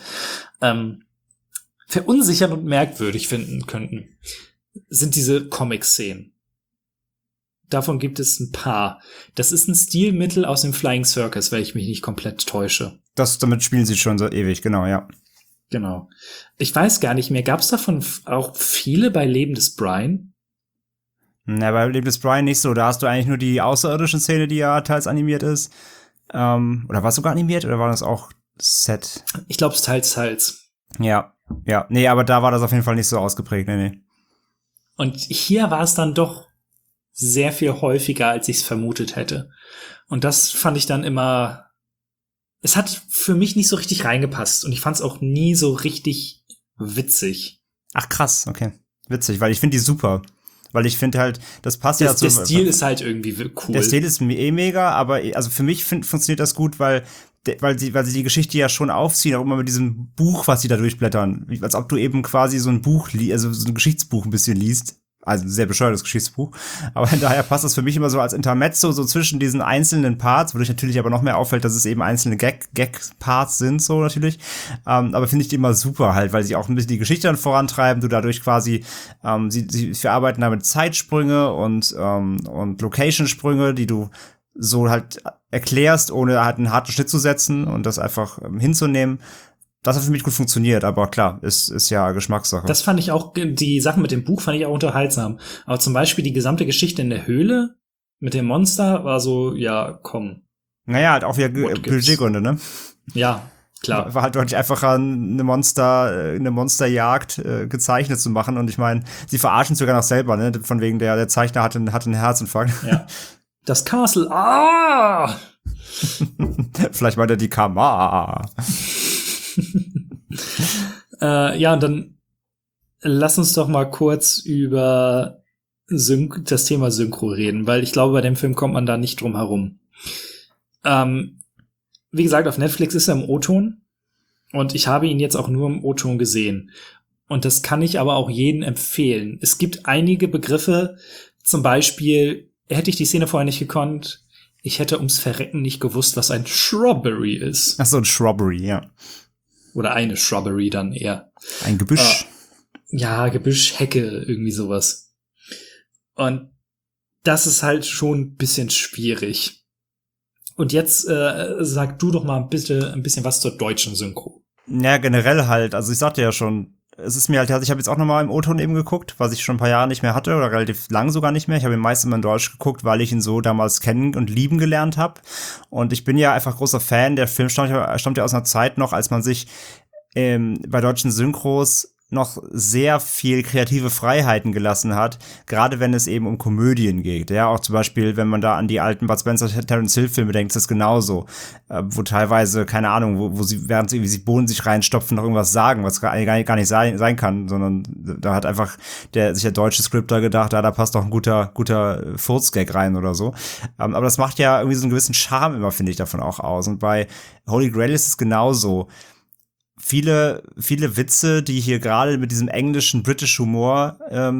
Speaker 3: Verunsichern und merkwürdig finden könnten, sind diese Comic-Szenen. Davon gibt es ein paar. Das ist ein Stilmittel aus dem Flying Circus, wenn ich mich nicht komplett täusche.
Speaker 2: Damit spielen sie schon so ewig, genau, ja.
Speaker 3: Genau. Ich weiß gar nicht mehr, gab es davon auch viele bei Leben des Brian?
Speaker 2: Na, bei Leben des Brian nicht so. Da hast du eigentlich nur die außerirdische Szene, die ja teils animiert ist. Oder war es sogar animiert oder war das auch Set?
Speaker 3: Ich glaube, es teils.
Speaker 2: Ja. Nee, aber da war das auf jeden Fall nicht so ausgeprägt, nee.
Speaker 3: Und hier war es dann doch sehr viel häufiger, als ich es vermutet hätte. Und das fand ich dann immer, es hat für mich nicht so richtig reingepasst. Und ich fand es auch nie so richtig witzig.
Speaker 2: Ach krass, okay. Witzig, weil ich finde die super. Weil ich finde halt, das passt ja
Speaker 3: zu. Der Stil ist halt irgendwie cool.
Speaker 2: Der Stil ist mega, aber also für mich funktioniert das gut, weil sie die Geschichte ja schon aufziehen, auch immer mit diesem Buch, was sie da durchblättern. Als ob du eben quasi so ein Buch, also so ein Geschichtsbuch ein bisschen liest. Also ein sehr bescheuertes Geschichtsbuch. Aber daher passt das für mich immer so als Intermezzo, so zwischen diesen einzelnen Parts, wodurch natürlich aber noch mehr auffällt, dass es eben einzelne Gag-Parts sind, so natürlich. Aber finde ich die immer super halt, weil sie auch ein bisschen die Geschichte dann vorantreiben, du dadurch quasi, sie verarbeiten damit Zeitsprünge und Location-Sprünge, die du so halt erklärst, ohne halt einen harten Schnitt zu setzen und das einfach hinzunehmen. Das hat für mich gut funktioniert, aber klar, ist ja Geschmackssache.
Speaker 3: Das fand ich auch, die Sachen mit dem Buch fand ich auch unterhaltsam. Aber zum Beispiel die gesamte Geschichte in der Höhle mit dem Monster war so, ja, komm.
Speaker 2: Naja, halt auch wieder Budgetgründe, ne?
Speaker 3: Ja, klar.
Speaker 2: War halt deutlich einfacher, eine Monsterjagd gezeichnet zu machen. Und ich meine, sie verarschen sogar noch selber, ne? Von wegen der Zeichner hatte einen Herzinfarkt.
Speaker 3: Ja. Das Castle, ah!
Speaker 2: Vielleicht meint er die Kamera.
Speaker 3: Ja, und dann lass uns doch mal kurz über das Thema Synchro reden, weil ich glaube, bei dem Film kommt man da nicht drum herum. Wie gesagt, auf Netflix ist er im O-Ton und ich habe ihn jetzt auch nur im O-Ton gesehen. Und das kann ich aber auch jedem empfehlen. Es gibt einige Begriffe, zum Beispiel, hätte ich die Szene vorher nicht gekonnt, ich hätte ums Verrecken nicht gewusst, was ein Shrubbery ist.
Speaker 2: Ach so, ein Shrubbery, ja.
Speaker 3: Oder eine Shrubbery dann eher.
Speaker 2: Ein Gebüsch.
Speaker 3: Ja, Gebüsch, Hecke, irgendwie sowas. Und das ist halt schon ein bisschen schwierig. Und jetzt sag du doch mal bitte ein bisschen was zur deutschen Synchro.
Speaker 2: Ja, generell halt. Also ich sagte ja schon, es ist mir halt, ich habe jetzt auch noch mal im O-Ton eben geguckt, was ich schon ein paar Jahre nicht mehr hatte oder relativ lang sogar nicht mehr. Ich habe ihn meist immer in Deutsch geguckt, weil ich ihn so damals kennen und lieben gelernt habe. Und ich bin ja einfach großer Fan. Der Film stammt ja aus einer Zeit noch, als man sich bei deutschen Synchros noch sehr viel kreative Freiheiten gelassen hat, gerade wenn es eben um Komödien geht. Ja, auch zum Beispiel, wenn man da an die alten Bud Spencer, Terence Hill Filme denkt, ist das genauso. Wo teilweise, keine Ahnung, wo sie, während sie irgendwie Bohnen sich reinstopfen, noch irgendwas sagen, was gar nicht sein kann, sondern da hat einfach sich der deutsche Scripter gedacht, da passt doch ein guter Furzgag rein oder so. Aber das macht ja irgendwie so einen gewissen Charme immer, finde ich, davon auch aus. Und bei Holy Grail ist es genauso. Viele Witze, die hier gerade mit diesem englischen British Humor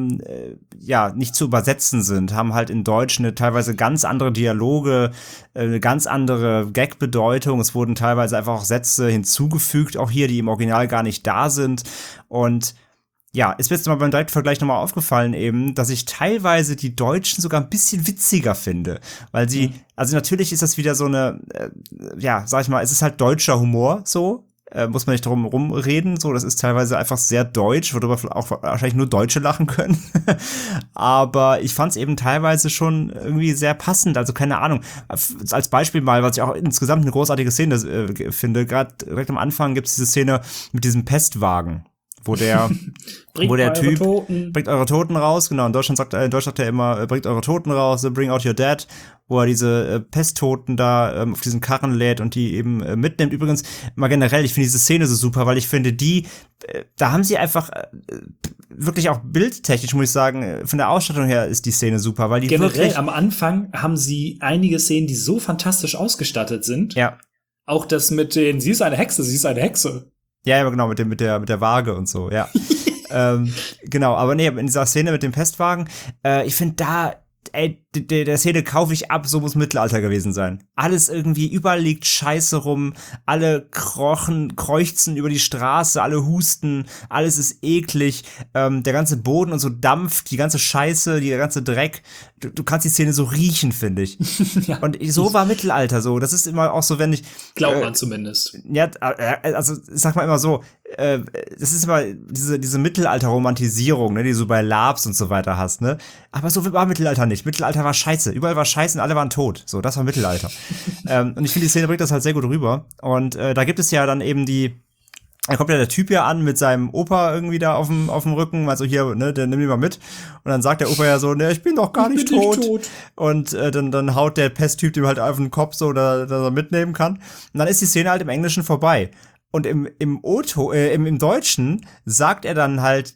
Speaker 2: nicht zu übersetzen sind, haben halt in Deutsch eine teilweise ganz andere Dialoge, eine ganz andere Gag-Bedeutung. Es wurden teilweise einfach auch Sätze hinzugefügt, auch hier, die im Original gar nicht da sind. Und ja, ist mir jetzt mal beim Direktvergleich nochmal aufgefallen eben, dass ich teilweise die Deutschen sogar ein bisschen witziger finde, weil sie, also natürlich ist das wieder so eine, sag ich mal, es ist halt deutscher Humor, so, muss man nicht drum rumreden, so, das ist teilweise einfach sehr deutsch, worüber auch wahrscheinlich nur Deutsche lachen können, aber ich fand es eben teilweise schon irgendwie sehr passend, also keine Ahnung, als Beispiel mal, was ich auch insgesamt eine großartige Szene finde, gerade direkt am Anfang gibt es diese Szene mit diesem Pestwagen, wo der Typ bringt eure Toten raus, genau, in Deutschland sagt er immer, bringt eure Toten raus, bring out your dead, wo er diese Pesttoten da auf diesen Karren lädt und die eben mitnimmt. Übrigens, mal generell, ich finde diese Szene so super, weil ich finde, da haben sie einfach wirklich auch bildtechnisch, muss ich sagen, von der Ausstattung her ist die Szene super, weil die
Speaker 3: generell
Speaker 2: wirklich
Speaker 3: am Anfang haben sie einige Szenen, die so fantastisch ausgestattet sind.
Speaker 2: Ja.
Speaker 3: Auch das mit den, sie ist eine Hexe.
Speaker 2: Ja, aber genau, mit der Waage und so, ja. Genau, aber nee, in dieser Szene mit dem Pestwagen, ich finde der Szene kaufe ich ab, so muss Mittelalter gewesen sein. Alles irgendwie, überall liegt Scheiße rum, alle kreuchten über die Straße, alle husten, alles ist eklig, der ganze Boden und so dampft, die ganze Scheiße, der ganze Dreck. Du kannst die Szene so riechen, finde ich. Ja. Und so war Mittelalter so. Das ist immer auch so, wenn ich
Speaker 3: glaubt man zumindest.
Speaker 2: Ja, also ich sag mal immer so, das ist immer diese Mittelalter-Romantisierung, ne, die du so bei Labs und so weiter hast, ne? Aber so war Mittelalter nicht. Mittelalter war scheiße. Überall war scheiße und alle waren tot. So, das war Mittelalter. Und ich finde, die Szene bringt das halt sehr gut rüber. Und da gibt es ja dann eben da kommt ja der Typ ja an mit seinem Opa irgendwie da auf dem Rücken, also hier, ne, der nimmt ihn mal mit. Und dann sagt der Opa ja so, ne, ich bin doch gar nicht tot. Und dann haut der Pesttyp dem halt auf den Kopf so, dass er mitnehmen kann. Und dann ist die Szene halt im Englischen vorbei. Und im Deutschen sagt er dann halt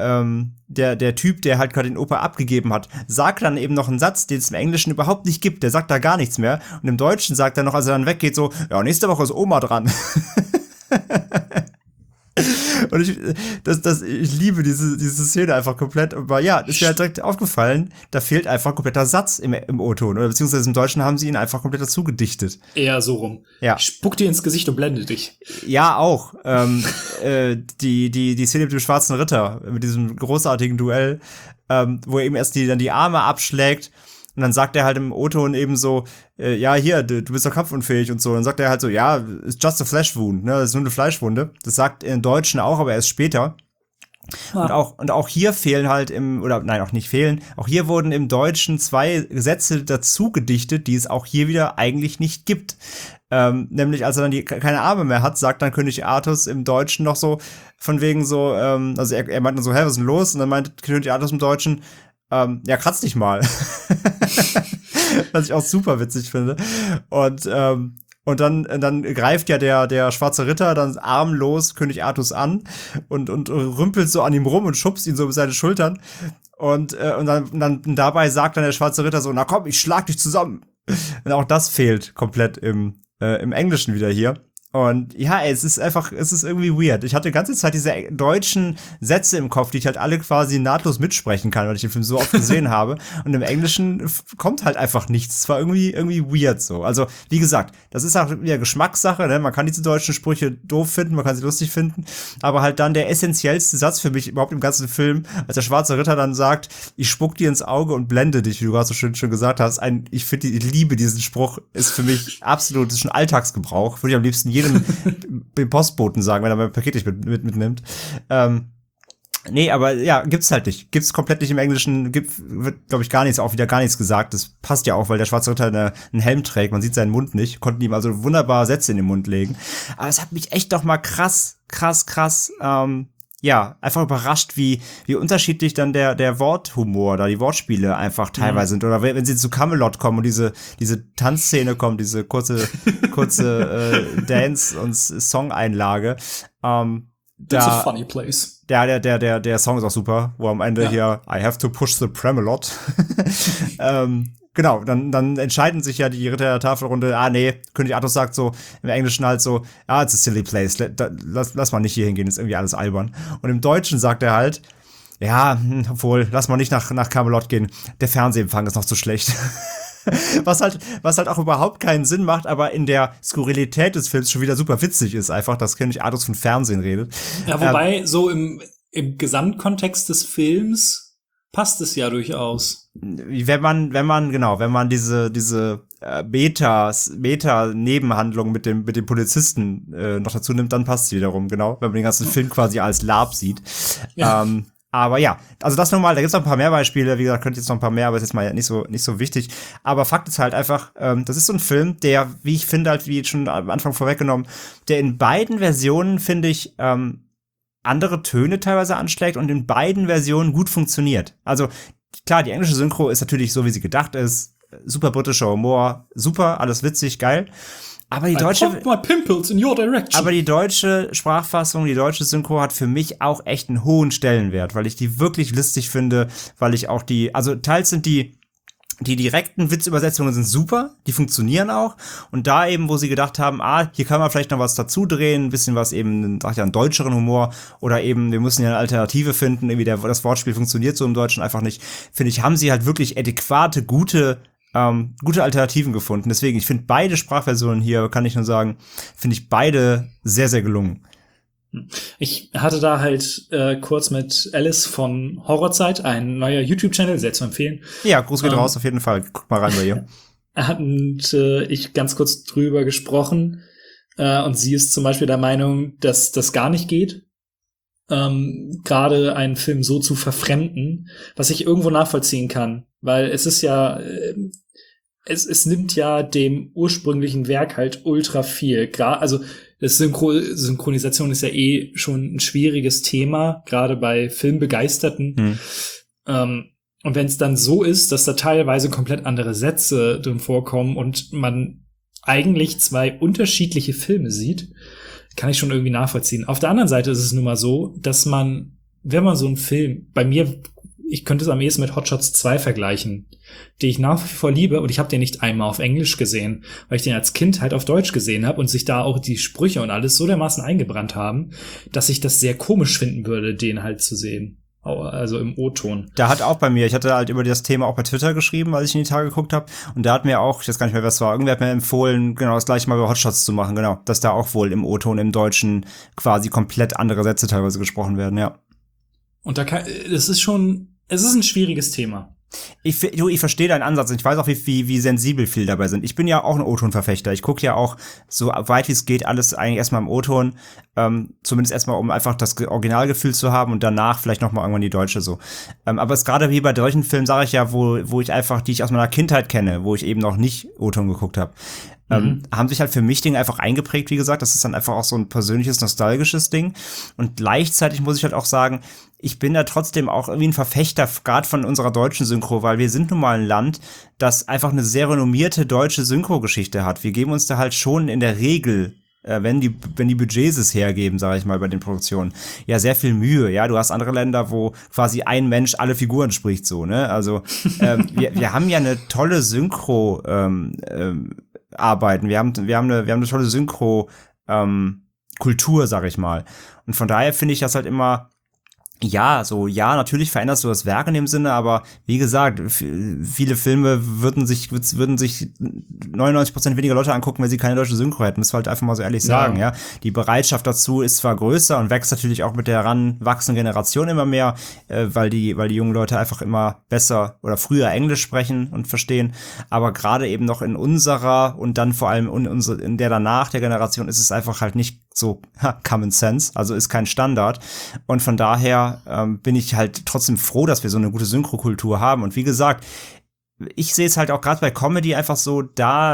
Speaker 2: der Typ, der halt gerade den Opa abgegeben hat, sagt dann eben noch einen Satz, den es im Englischen überhaupt nicht gibt. Der sagt da gar nichts mehr. Und im Deutschen sagt er noch, als er dann weggeht, so, ja, nächste Woche ist Oma dran. Und ich liebe diese Szene einfach komplett. Aber ja, ist mir halt direkt aufgefallen, da fehlt einfach ein kompletter Satz im O-Ton. Oder beziehungsweise im Deutschen haben sie ihn einfach komplett dazu gedichtet.
Speaker 3: Eher so rum.
Speaker 2: Ja.
Speaker 3: Spuck dir ins Gesicht und blende dich.
Speaker 2: Ja, auch. Die Szene mit dem schwarzen Ritter, mit diesem großartigen Duell, wo er eben erst dann die Arme abschlägt. Und dann sagt er halt im O-Ton eben so, ja, hier, du bist doch kampfunfähig und so. Dann sagt er halt so, ja, it's just a flesh wound, ne, das ist nur eine Fleischwunde. Das sagt im Deutschen auch, aber erst später. Ja. Und auch hier fehlen halt auch hier wurden im Deutschen 2 Sätze dazu gedichtet, die es auch hier wieder eigentlich nicht gibt. Nämlich, als er dann keine Arme mehr hat, sagt dann König Artus im Deutschen noch so, von wegen so, also er meint dann so, hä, was ist denn los? Und dann meint König Artus im Deutschen, ja, kratz dich mal. Was ich auch super witzig finde. Und dann greift ja der schwarze Ritter dann armlos König Artus an und rümpelt so an ihm rum und schubst ihn so über seine Schultern. Und dann dabei sagt dann der schwarze Ritter so, na komm, ich schlag dich zusammen. Und auch das fehlt komplett im Englischen wieder hier. Und ja, es ist irgendwie weird. Ich hatte die ganze Zeit diese deutschen Sätze im Kopf, die ich halt alle quasi nahtlos mitsprechen kann, weil ich den Film so oft gesehen habe. Und im Englischen kommt halt einfach nichts. Es war irgendwie weird so. Also, wie gesagt, das ist auch wieder Geschmackssache, ne? Man kann diese deutschen Sprüche doof finden, man kann sie lustig finden. Aber halt dann der essentiellste Satz für mich überhaupt im ganzen Film, als der schwarze Ritter dann sagt, ich spuck dir ins Auge und blende dich, wie du gerade so schön schon gesagt hast. Ich liebe diesen Spruch, ist für mich absolut, ist schon Alltagsgebrauch. Würde ich am liebsten jedem Postboten sagen, wenn er mein Paket nicht mitnimmt. Nee, aber ja, gibt's halt nicht. Gibt's komplett nicht im Englischen, wird, glaube ich, auch wieder gar nichts gesagt. Das passt ja auch, weil der schwarze Ritter einen Helm trägt. Man sieht seinen Mund nicht. Konnten ihm also wunderbar Sätze in den Mund legen. Aber es hat mich echt doch mal krass einfach überrascht, wie unterschiedlich dann der Worthumor da, die Wortspiele einfach teilweise sind. Oder wenn sie zu Camelot kommen und diese Tanzszene kommt, diese kurze Dance- und Song-Einlage.
Speaker 3: It's a funny place.
Speaker 2: Der Song ist auch super, wo am Ende hier I have to push the Premelot. Genau, dann entscheiden sich ja die Ritter der Tafelrunde, nee, König Artus sagt so im Englischen halt so, it's a silly place, lass mal nicht hier hingehen, ist irgendwie alles albern. Und im Deutschen sagt er halt, obwohl, lass mal nicht nach Camelot gehen, der Fernsehempfang ist noch zu schlecht. Was halt auch überhaupt keinen Sinn macht, aber in der Skurrilität des Films schon wieder super witzig ist, einfach, dass König Artus von Fernsehen redet.
Speaker 3: Ja, wobei so im Gesamtkontext des Films passt es ja durchaus.
Speaker 2: Wenn man diese Beta-Nebenhandlung mit dem Polizisten noch dazu nimmt, dann passt es wiederum, genau, wenn man den ganzen Film quasi als Lab sieht. Ja. Aber ja, also das nochmal, da gibt's noch ein paar mehr Beispiele, wie gesagt, könnte jetzt noch ein paar mehr, aber ist jetzt mal nicht so wichtig. Aber Fakt ist halt einfach, das ist so ein Film, der, wie ich finde, halt, wie schon am Anfang vorweggenommen, der in beiden Versionen, finde ich, andere Töne teilweise anschlägt und in beiden Versionen gut funktioniert. Also klar, die englische Synchro ist natürlich so, wie sie gedacht ist. Super britischer Humor, super, alles witzig, geil. Aber die deutsche Sprachfassung, die deutsche Synchro hat für mich auch echt einen hohen Stellenwert, weil ich die wirklich lustig finde, weil ich auch teils sind die direkten Witzübersetzungen sind super, die funktionieren auch. Und da eben, wo sie gedacht haben, hier kann man vielleicht noch was dazu drehen, ein bisschen was eben, einen deutscheren Humor oder eben, wir müssen ja eine Alternative finden, irgendwie das Wortspiel funktioniert so im Deutschen einfach nicht, finde ich, haben sie halt wirklich adäquate, gute Alternativen gefunden. Deswegen, ich finde beide Sprachversionen hier, kann ich nur sagen, finde ich beide sehr, sehr gelungen.
Speaker 3: Ich hatte da halt kurz mit Alice von Horrorzeit, ein neuer YouTube-Channel, sehr zu empfehlen.
Speaker 2: Ja, Gruß geht raus, auf jeden Fall. Guck mal rein bei ihr.
Speaker 3: Und ich ganz kurz drüber gesprochen. Und sie ist zum Beispiel der Meinung, dass das gar nicht geht. Gerade einen Film so zu verfremden, was ich irgendwo nachvollziehen kann. Weil es ist ja, es nimmt ja dem ursprünglichen Werk halt ultra viel. Also Synchronisation ist ja schon ein schwieriges Thema, gerade bei Filmbegeisterten. Und wenn es dann so ist, dass da teilweise komplett andere Sätze drin vorkommen und man eigentlich zwei unterschiedliche Filme sieht, kann ich schon irgendwie nachvollziehen. Auf der anderen Seite ist es nun mal so, dass man, wenn man so einen Film, ich könnte es am ehesten mit Hot Shots 2 vergleichen, den ich nach wie vor liebe, und ich habe den nicht einmal auf Englisch gesehen, weil ich den als Kind halt auf Deutsch gesehen habe und sich da auch die Sprüche und alles so dermaßen eingebrannt haben, dass ich das sehr komisch finden würde, den halt zu sehen. Also im O-Ton.
Speaker 2: Da hat auch bei mir, ich hatte halt über das Thema auch bei Twitter geschrieben, als ich in die Tage geguckt habe, und da hat mir auch, ich weiß gar nicht mehr, wer es war, irgendwer hat mir empfohlen, genau das gleiche mal bei Hotshots zu machen, genau, dass da auch wohl im O-Ton, im Deutschen quasi komplett andere Sätze teilweise gesprochen werden, ja.
Speaker 3: Und es ist ein schwieriges Thema.
Speaker 2: Ich verstehe deinen Ansatz und ich weiß auch, wie sensibel viele dabei sind. Ich bin ja auch ein O-Ton-Verfechter. Ich gucke ja auch so weit wie es geht alles eigentlich erstmal im O-Ton, zumindest erstmal, um einfach das Originalgefühl zu haben und danach vielleicht noch mal irgendwann die deutsche so. Aber es gerade wie bei solchen Filmen, sage ich ja, wo ich einfach, die ich aus meiner Kindheit kenne, wo ich eben noch nicht O-Ton geguckt habe, haben sich halt für mich Dinge einfach eingeprägt, wie gesagt. Das ist dann einfach auch so ein persönliches, nostalgisches Ding. Und gleichzeitig muss ich halt auch sagen, ich bin da trotzdem auch irgendwie ein Verfechter, gerade von unserer deutschen Synchro, weil wir sind nun mal ein Land, das einfach eine sehr renommierte deutsche Synchro-Geschichte hat. Wir geben uns da halt schon in der Regel, wenn die Budgets es hergeben, sage ich mal, bei den Produktionen, ja, sehr viel Mühe. Ja, du hast andere Länder, wo quasi ein Mensch alle Figuren spricht, so, ne? Also, wir haben ja eine tolle Synchro, arbeiten. Wir haben eine tolle Synchro, Kultur, sag ich mal. Und von daher finde ich das halt immer, natürlich veränderst du das Werk in dem Sinne, aber wie gesagt, viele Filme würden sich 99% weniger Leute angucken, wenn sie keine deutsche Synchro hätten. Das halt einfach mal so ehrlich sagen, ja. Die Bereitschaft dazu ist zwar größer und wächst natürlich auch mit der heranwachsenden Generation immer mehr, weil die jungen Leute einfach immer besser oder früher Englisch sprechen und verstehen, aber gerade eben noch in unserer und dann vor allem in der danach der Generation ist es einfach halt nicht so Common Sense, also ist kein Standard, und von daher bin ich halt trotzdem froh, dass wir so eine gute Synchrokultur haben. Und wie gesagt, ich sehe es halt auch gerade bei Comedy einfach so, da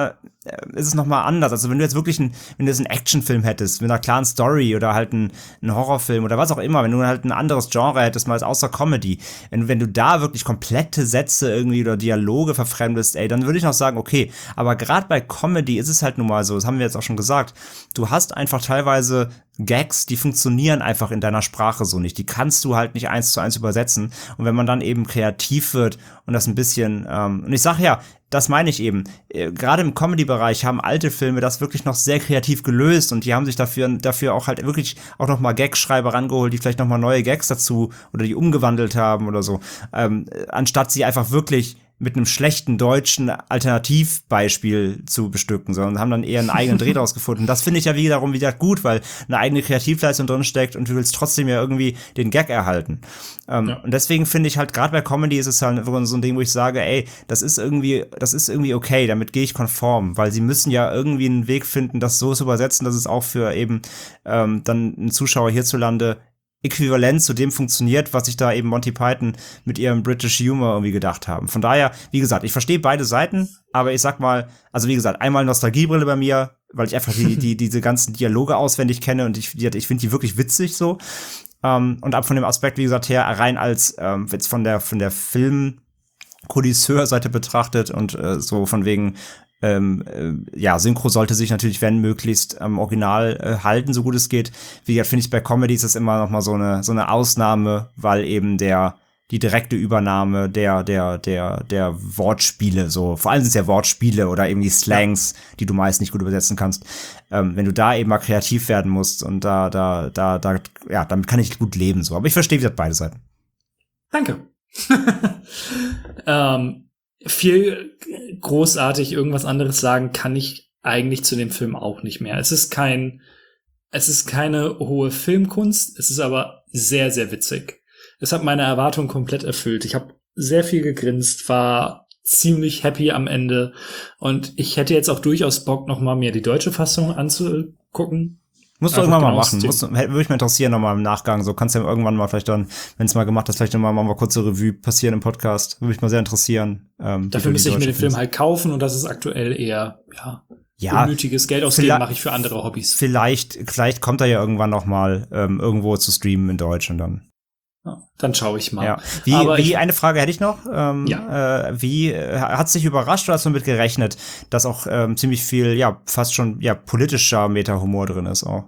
Speaker 2: ist es nochmal anders. Also wenn du jetzt wirklich wenn du jetzt einen Actionfilm hättest, mit einer klaren Story oder halt einen Horrorfilm oder was auch immer, wenn du halt ein anderes Genre hättest, mal als außer Comedy, wenn du da wirklich komplette Sätze irgendwie oder Dialoge verfremdest, ey, dann würde ich noch sagen, okay, aber gerade bei Comedy ist es halt nun mal so, das haben wir jetzt auch schon gesagt, du hast einfach teilweise Gags, die funktionieren einfach in deiner Sprache so nicht. Die kannst du halt nicht 1:1 übersetzen. Und wenn man dann eben kreativ wird und das ein bisschen, und ich sag ja, das meine ich eben, gerade im Comedy-Bereich haben alte Filme das wirklich noch sehr kreativ gelöst und die haben sich dafür auch halt wirklich auch noch mal Gagschreiber rangeholt, die vielleicht noch mal neue Gags dazu oder die umgewandelt haben oder so, anstatt sie einfach wirklich mit einem schlechten deutschen Alternativbeispiel zu bestücken, sondern haben dann eher einen eigenen Dreh draus gefunden. Das finde ich ja wiederum wieder gut, weil eine eigene Kreativleistung drin steckt und du willst trotzdem ja irgendwie den Gag erhalten. Und deswegen finde ich halt, gerade bei Comedy ist es halt so ein Ding, wo ich sage, ey, das ist irgendwie okay, damit gehe ich konform, weil sie müssen ja irgendwie einen Weg finden, das so zu übersetzen, dass es auch für eben dann einen Zuschauer hierzulande äquivalent zu dem funktioniert, was sich da eben Monty Python mit ihrem British Humor irgendwie gedacht haben. Von daher, wie gesagt, ich verstehe beide Seiten, aber ich sag mal, also wie gesagt, einmal Nostalgiebrille bei mir, weil ich einfach diese ganzen Dialoge auswendig kenne und ich finde die wirklich witzig so. Und ab von dem Aspekt, wie gesagt, her, rein als jetzt von der Film-Konnoisseur-Seite betrachtet und so von wegen Synchro sollte sich natürlich, wenn möglichst, am Original halten, so gut es geht. Wie gesagt, finde ich, bei Comedy ist das immer noch mal so eine Ausnahme, weil eben die direkte Übernahme der Wortspiele, so, vor allem sind es ja Wortspiele oder eben die Slangs, die du meist nicht gut übersetzen kannst. Wenn du da eben mal kreativ werden musst und damit kann ich gut leben, so. Aber ich verstehe wieder beide Seiten.
Speaker 3: Danke. Viel großartig irgendwas anderes sagen kann ich eigentlich zu dem Film auch nicht mehr. Es ist keine hohe Filmkunst, es ist aber sehr, sehr witzig. Es hat meine Erwartungen komplett erfüllt. Ich habe sehr viel gegrinst, war ziemlich happy am Ende und ich hätte jetzt auch durchaus Bock, noch mal mir die deutsche Fassung anzugucken.
Speaker 2: Musst du irgendwann mal machen. Würde mich mal interessieren, nochmal im Nachgang. So kannst du ja irgendwann mal vielleicht dann, wenn es mal gemacht hast, vielleicht nochmal mal kurze Revue passieren im Podcast. Würde mich mal sehr interessieren.
Speaker 3: Dafür müsste ich mir den Film halt kaufen und das ist aktuell eher, unnötiges Geld ausgeben mache ich für andere Hobbys. Vielleicht
Speaker 2: kommt er ja irgendwann noch mal irgendwo zu streamen in Deutsch und dann.
Speaker 3: Ja, dann schaue ich mal.
Speaker 2: Ja. Eine Frage hätte ich noch. Hat's dich überrascht oder hast du damit gerechnet, dass auch ziemlich viel, fast schon, politischer Meta-Humor drin ist auch?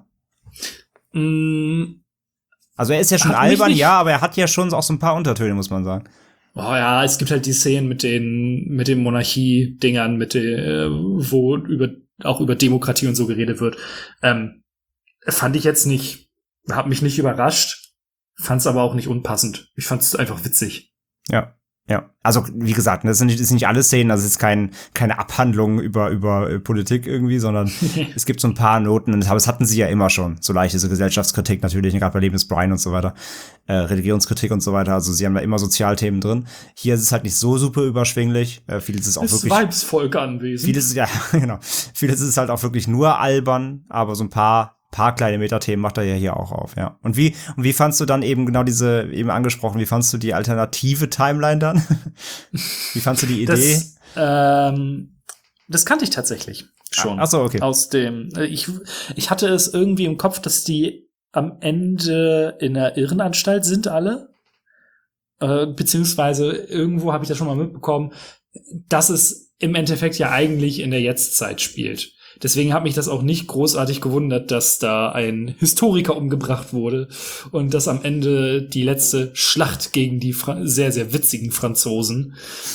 Speaker 2: Also er ist ja schon albern, aber er hat ja schon auch so ein paar Untertöne, muss man sagen.
Speaker 3: Oh ja, es gibt halt die Szenen mit den Monarchie-Dingern, wo auch über Demokratie und so geredet wird. Fand ich jetzt nicht, hat mich nicht überrascht. Fand's aber auch nicht unpassend. Ich fand's einfach witzig.
Speaker 2: Ja. Also, wie gesagt, das sind nicht alle Szenen, also es ist keine Abhandlung über Politik irgendwie, sondern es gibt so ein paar Noten, aber das hatten sie ja immer schon. So leichte so Gesellschaftskritik natürlich, gerade bei Leben des Brian und so weiter, Religionskritik und so weiter, also sie haben da immer Sozialthemen drin. Hier ist es halt nicht so super überschwinglich, vieles ist auch wirklich
Speaker 3: Vibes-Volk anwesend.
Speaker 2: Vieles ist es halt auch wirklich nur albern, aber so ein paar kleine Metathemen macht er ja hier auch auf, ja. Und wie fandst du dann eben genau wie fandst du die alternative Timeline dann? Wie fandst du die Idee?
Speaker 3: Das kannte ich tatsächlich schon.
Speaker 2: Ach so, okay.
Speaker 3: Aus dem, ich hatte es irgendwie im Kopf, dass die am Ende in der Irrenanstalt sind alle. Beziehungsweise irgendwo habe ich das schon mal mitbekommen, dass es im Endeffekt ja eigentlich in der Jetztzeit spielt. Deswegen hat mich das auch nicht großartig gewundert, dass da ein Historiker umgebracht wurde und dass am Ende die letzte Schlacht gegen die sehr, sehr witzigen Franzosen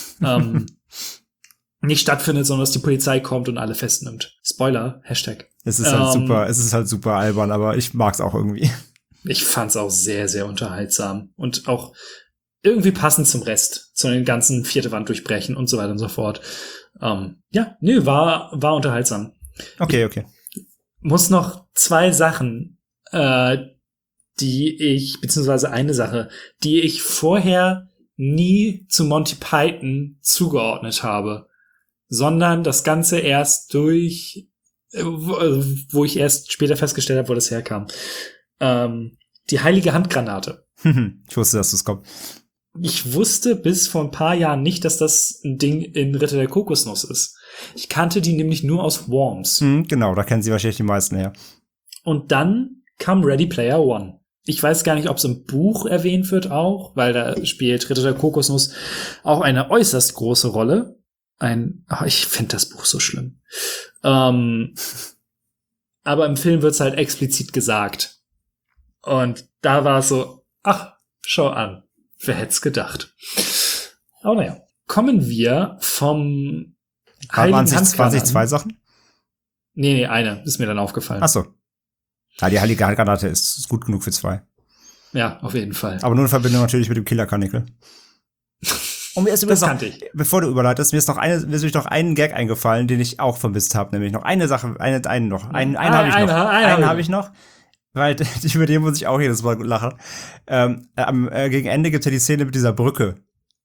Speaker 3: nicht stattfindet, sondern dass die Polizei kommt und alle festnimmt. Spoiler, Hashtag.
Speaker 2: Es ist halt super albern, aber ich mag's auch irgendwie.
Speaker 3: Ich fand's auch sehr, sehr unterhaltsam und auch irgendwie passend zum Rest, zu den ganzen vierte Wand durchbrechen und so weiter und so fort. War unterhaltsam.
Speaker 2: Okay.
Speaker 3: Ich muss noch zwei Sachen, beziehungsweise eine Sache, die ich vorher nie zu Monty Python zugeordnet habe, sondern das Ganze erst wo ich erst später festgestellt habe, wo das herkam. Die heilige Handgranate.
Speaker 2: Ich wusste, dass das kommt.
Speaker 3: Ich wusste bis vor ein paar Jahren nicht, dass das ein Ding in Ritter der Kokosnuss ist. Ich kannte die nämlich nur aus Worms.
Speaker 2: Genau, da kennen sie wahrscheinlich die meisten her.
Speaker 3: Und dann kam Ready Player One. Ich weiß gar nicht, ob es im Buch erwähnt wird auch, weil da spielt Ritter der Kokosnuss auch eine äußerst große Rolle. Ich finde das Buch so schlimm. Aber im Film wird's halt explizit gesagt. Und da war es so, ach, schau an. Wer hätt's gedacht? Aber naja, kommen wir vom
Speaker 2: Waren es 2 Sachen?
Speaker 3: Nee, eine. Ist mir dann aufgefallen.
Speaker 2: Ach so. Ja, die Heilige Handgranate ist gut genug für 2.
Speaker 3: Ja, auf jeden Fall.
Speaker 2: Aber nur in Verbindung natürlich mit dem Killerkarnickel. Und mir ist übrigens
Speaker 3: kannte ich.
Speaker 2: Bevor du überleitest, mir ist nämlich noch ein Gag eingefallen, den ich auch vermisst habe. Nämlich noch eine Sache, einen habe ich noch. Weil über den muss ich auch jedes Mal gut lachen. Gegen Ende gibt's ja die Szene mit dieser Brücke.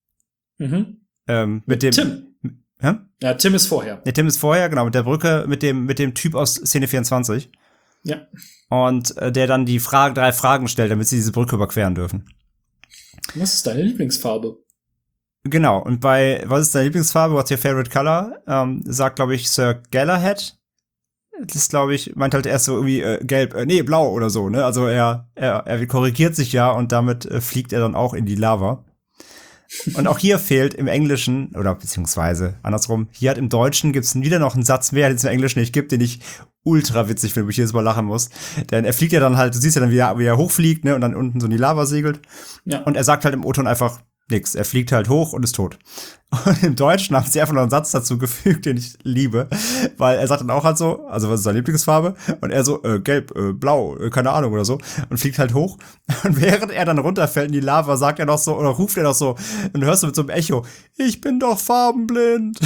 Speaker 2: Mit dem
Speaker 3: Tim. Ja, Tim ist vorher.
Speaker 2: Ja, Tim ist vorher, genau, mit der Brücke, mit dem Typ aus Szene 24.
Speaker 3: Ja.
Speaker 2: Und der dann die 3 Fragen stellt, damit sie diese Brücke überqueren dürfen.
Speaker 3: Was ist deine Lieblingsfarbe?
Speaker 2: Genau, und bei Was ist deine Lieblingsfarbe? What's your favorite color? Sagt, glaube ich, Sir Galahad. Das ist, glaube ich, meint halt erst so irgendwie gelb, blau oder so, ne? Also er korrigiert sich ja und damit fliegt er dann auch in die Lava. Und auch hier fehlt im Englischen, oder beziehungsweise andersrum, hier hat im Deutschen gibt's wieder noch einen Satz mehr, den es im Englischen nicht gibt, den ich ultra witzig finde, wo ich jedes Mal lachen muss. Denn er fliegt ja dann halt, du siehst ja dann, wie er hochfliegt, ne, und dann unten so in die Lava segelt. Ja. Und er sagt halt im O-Ton einfach nix. Er fliegt halt hoch und ist tot. Und im Deutschen haben sie einfach noch einen Satz dazu gefügt, den ich liebe. Weil er sagt dann auch halt so, also was ist seine Lieblingsfarbe? Und er so, gelb, blau, keine Ahnung oder so. Und fliegt halt hoch. Und während er dann runterfällt in die Lava, sagt er noch so, oder ruft er noch so, und du hörst du mit so einem Echo, ich bin doch farbenblind.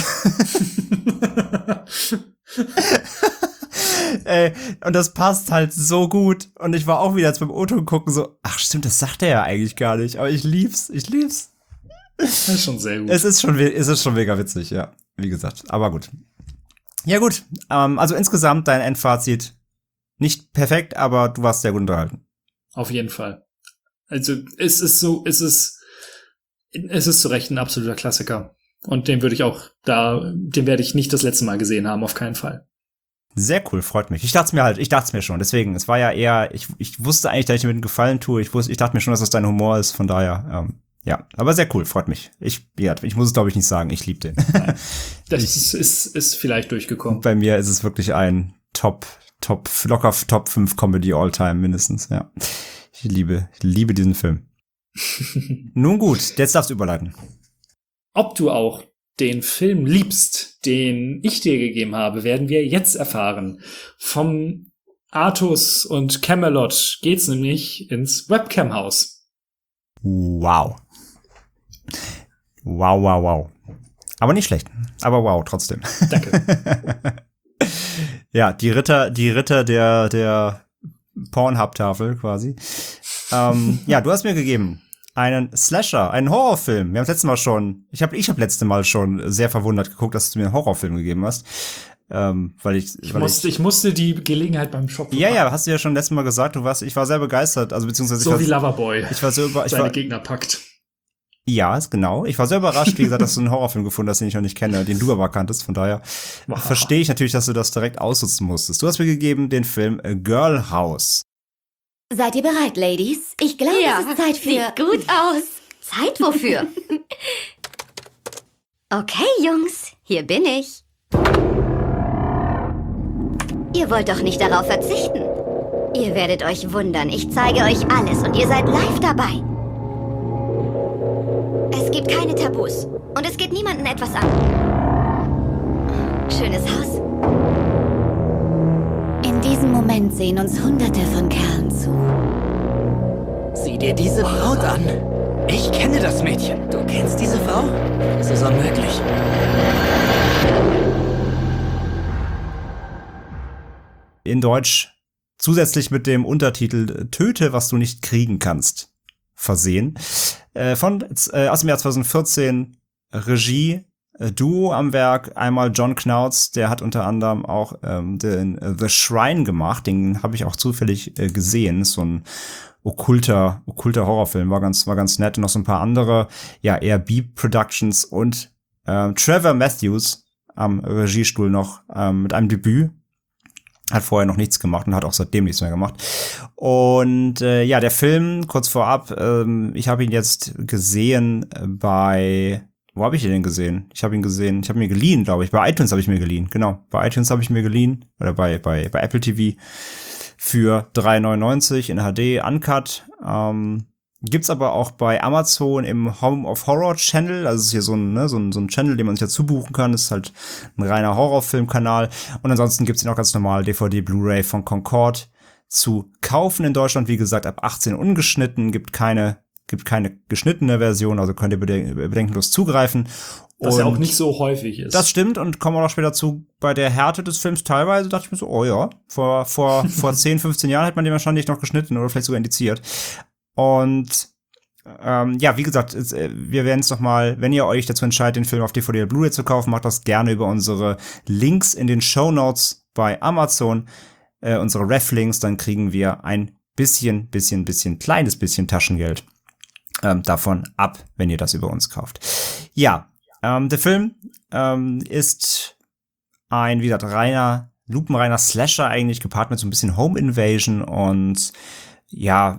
Speaker 2: Ey, und das passt halt so gut. Und ich war auch wieder jetzt beim O-Ton gucken so, ach stimmt, das sagt er ja eigentlich gar nicht. Aber ich lieb's.
Speaker 3: Das ist schon sehr gut.
Speaker 2: Es ist schon mega witzig, ja. Wie gesagt, aber gut. Ja gut, also insgesamt dein Endfazit nicht perfekt, aber du warst sehr gut unterhalten.
Speaker 3: Auf jeden Fall. Also es ist zu Recht ein absoluter Klassiker. Und den werde ich nicht das letzte Mal gesehen haben, auf keinen Fall.
Speaker 2: Sehr cool, freut mich. Ich dachte mir schon. Deswegen, es war ja eher, ich wusste eigentlich, dass ich mir den Gefallen tue. Ich dachte mir schon, dass das dein Humor ist. Von daher, ja, aber sehr cool, freut mich. Ich muss es, glaube ich, nicht sagen. Ich liebe den.
Speaker 3: Das ist vielleicht durchgekommen.
Speaker 2: Bei mir ist es wirklich ein locker Top 5 Comedy All-Time mindestens, ja. Ich liebe diesen Film. Nun gut, jetzt darfst du überleiten.
Speaker 3: Ob du auch den Film liebst, den ich dir gegeben habe, werden wir jetzt erfahren. Vom Artus und Camelot geht's nämlich ins Webcam-Haus.
Speaker 2: Wow. Aber nicht schlecht. Aber wow, trotzdem.
Speaker 3: Danke.
Speaker 2: Ja, die Ritter der Pornhub-Tafel quasi. Ja, du hast mir gegeben einen Slasher, einen Horrorfilm. Wir haben letztes Mal schon, ich habe letzte Mal schon sehr verwundert geguckt, dass du mir einen Horrorfilm gegeben hast.
Speaker 3: Ich musste die Gelegenheit beim Shoppen.
Speaker 2: Ja, hast du ja schon letztes Mal gesagt, ich war sehr begeistert, also beziehungsweise
Speaker 3: so wie Loverboy.
Speaker 2: Ich war so
Speaker 3: seine Gegner packt.
Speaker 2: Ja, genau. Ich war sehr überrascht, wie gesagt, dass du einen Horrorfilm gefunden hast, den ich noch nicht kenne, den du aber kanntest. Von daher verstehe ich natürlich, dass du das direkt ausnutzen musstest. Du hast mir gegeben den Film Girl House.
Speaker 6: Seid ihr bereit, Ladies? Ich glaube, es ist Zeit für...
Speaker 7: Sieht gut aus.
Speaker 6: Zeit wofür? Okay, Jungs, hier bin ich. Ihr wollt doch nicht darauf verzichten. Ihr werdet euch wundern. Ich zeige euch alles und ihr seid live dabei. Es gibt keine Tabus und es geht niemandem etwas an. Schönes Haus. In diesem Moment sehen uns Hunderte von Kerlen zu.
Speaker 8: Sieh dir diese Braut an. Ich kenne das Mädchen. Du kennst diese Frau? Das ist unmöglich.
Speaker 2: In Deutsch zusätzlich mit dem Untertitel Töte, was du nicht kriegen kannst versehen. Aus dem Jahr 2014, Regie, Duo am Werk, einmal John Knautz, der hat unter anderem auch den The Shrine gemacht, den habe ich auch zufällig gesehen, ist so ein okkulter Horrorfilm, war ganz nett, und noch so ein paar andere, ja, eher B-Productions, und Trevor Matthews, am Regiestuhl noch mit einem Debüt. Hat vorher noch nichts gemacht und hat auch seitdem nichts mehr gemacht. Und ja, der Film, kurz vorab, ich habe ihn jetzt gesehen bei... Wo habe ich ihn denn gesehen? Ich habe mir geliehen, glaube ich. Bei iTunes habe ich mir geliehen, genau. Bei iTunes habe ich mir geliehen, oder bei Apple TV für 3,99 in HD, Uncut. Gibt's aber auch bei Amazon im Home of Horror Channel. Also es ist hier so ein Channel, den man sich dazu buchen kann. Das ist halt ein reiner Horrorfilmkanal. Und ansonsten gibt's ihn auch ganz normal DVD, Blu-ray von Concord zu kaufen in Deutschland. Wie gesagt, ab 18 ungeschnitten, gibt keine geschnittene Version, also könnt ihr bedenkenlos zugreifen.
Speaker 3: Was ja auch nicht so häufig ist.
Speaker 2: Das stimmt, und kommen wir noch später zu, bei der Härte des Films teilweise dachte ich mir so, oh ja, vor 10, 15 Jahren hätte man den wahrscheinlich noch geschnitten oder vielleicht sogar indiziert. Und ja, wie gesagt, wir werden es noch mal, wenn ihr euch dazu entscheidet, den Film auf DVD oder Blu-ray zu kaufen, macht das gerne über unsere Links in den Shownotes bei Amazon, unsere Ref-Links, dann kriegen wir ein kleines bisschen Taschengeld davon ab, wenn ihr das über uns kauft. Ja, der Film ist ein, wie gesagt, lupenreiner Slasher eigentlich, gepaart mit so ein bisschen Home Invasion und ja,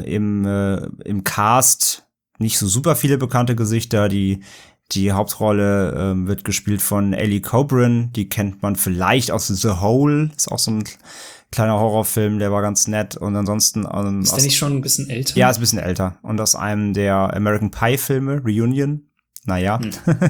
Speaker 2: im Cast nicht so super viele bekannte Gesichter. Die Hauptrolle wird gespielt von Ellie Kobrin, die kennt man vielleicht aus The Hole, ist auch so ein kleiner Horrorfilm, der war ganz nett. Und ansonsten
Speaker 3: ist der nicht schon ein bisschen älter?
Speaker 2: Ja, ist ein bisschen älter. Und aus einem der American Pie Filme, Reunion. Naja.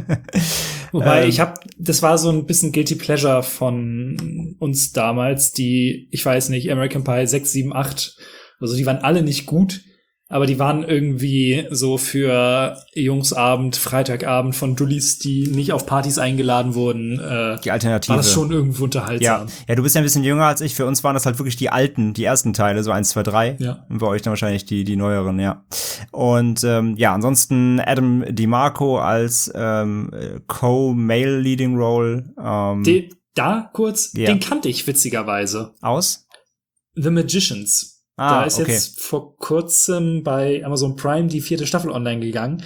Speaker 3: Wobei, das war so ein bisschen Guilty Pleasure von uns damals, ich weiß nicht, American Pie 6, 7, 8, also die waren alle nicht gut, aber die waren irgendwie so für Jungsabend, Freitagabend von Dullis, die nicht auf Partys eingeladen wurden.
Speaker 2: Die Alternative.
Speaker 3: War das schon irgendwo unterhaltsam.
Speaker 2: Ja, du bist ja ein bisschen jünger als ich. Für uns waren das halt wirklich die ersten Teile, so 1, 2, 3. Ja. Und bei euch dann wahrscheinlich die neueren, ja. Und ja, ansonsten Adam DiMarco als Co-Male Leading Role.
Speaker 3: Den kannte ich witzigerweise.
Speaker 2: Aus?
Speaker 3: The Magicians. Da ist jetzt vor kurzem bei Amazon Prime die 4. Staffel online gegangen.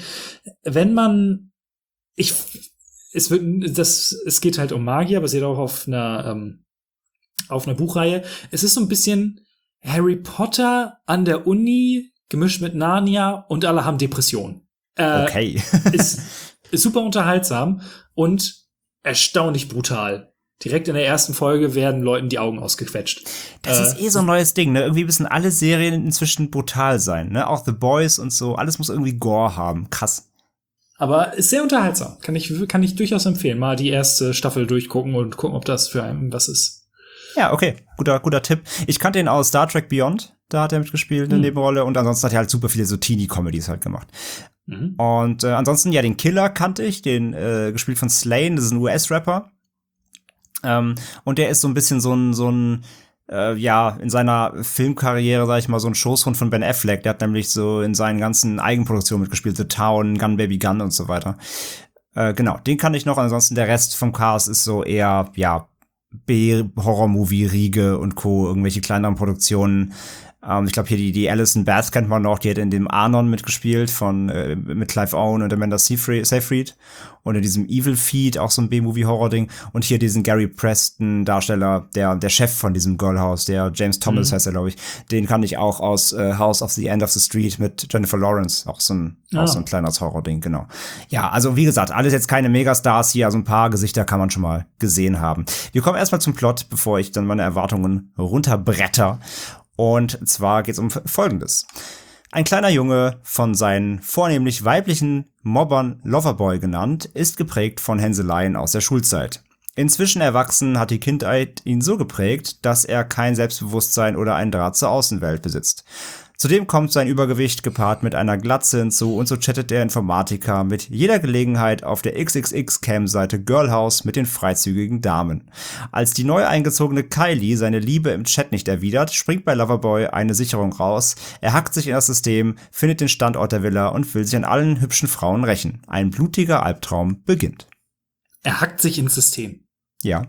Speaker 3: Es geht halt um Magie, basiert auch auf einer Buchreihe. Es ist so ein bisschen Harry Potter an der Uni, gemischt mit Narnia, und alle haben Depressionen.
Speaker 2: Okay.
Speaker 3: ist super unterhaltsam und erstaunlich brutal. Direkt in der ersten Folge werden Leuten die Augen ausgequetscht.
Speaker 2: Das ist so ein neues Ding, ne? Irgendwie müssen alle Serien inzwischen brutal sein, ne? Auch The Boys und so. Alles muss irgendwie Gore haben. Krass.
Speaker 3: Aber ist sehr unterhaltsam. Kann ich durchaus empfehlen. Mal die erste Staffel durchgucken und gucken, ob das für einen was ist.
Speaker 2: Ja, okay. Guter Tipp. Ich kannte ihn aus Star Trek Beyond. Da hat er mitgespielt, eine Nebenrolle. Und ansonsten hat er halt super viele so Teenie-Comedies halt gemacht. Und ansonsten, ja, den Killer kannte ich. Den gespielt von Slane. Das ist ein US-Rapper. Und der ist so ein bisschen so ein in seiner Filmkarriere, sag ich mal, so ein Schoßhund von Ben Affleck. Der hat nämlich so in seinen ganzen Eigenproduktionen mitgespielt, The Town, Gun Baby Gun und so weiter. Genau, den kann ich noch. Ansonsten der Rest vom Cast ist so eher, ja, B-Horror-Movie-Riege und Co., irgendwelche kleineren Produktionen. Ich glaube hier die Alison Bath kennt man noch, die hat in dem Anon mitgespielt mit Clive Owen und Amanda Seyfried, und in diesem Evil Feed, auch so ein B-Movie-Horror-Ding, und hier diesen Gary Preston Darsteller, der Chef von diesem Girlhouse, der James Thomas heißt er, glaube ich, den kann ich auch aus House of the End of the Street mit Jennifer Lawrence, auch so ein kleines Horror-Ding, genau. Ja, also wie gesagt, alles jetzt keine Megastars hier, also ein paar Gesichter kann man schon mal gesehen haben. Wir kommen erstmal zum Plot, bevor ich dann meine Erwartungen runterbretter. Und zwar geht's um Folgendes. Ein kleiner Junge, von seinen vornehmlich weiblichen Mobbern Loverboy genannt, ist geprägt von Hänseleien aus der Schulzeit. Inzwischen erwachsen hat die Kindheit ihn so geprägt, dass er kein Selbstbewusstsein oder einen Draht zur Außenwelt besitzt. Zudem kommt sein Übergewicht gepaart mit einer Glatze hinzu, und so chattet der Informatiker mit jeder Gelegenheit auf der XXX-Cam-Seite Girlhouse mit den freizügigen Damen. Als die neu eingezogene Kylie seine Liebe im Chat nicht erwidert, springt bei Loverboy eine Sicherung raus, er hackt sich in das System, findet den Standort der Villa und will sich an allen hübschen Frauen rächen. Ein blutiger Albtraum beginnt.
Speaker 3: Er hackt sich ins System.
Speaker 2: Ja.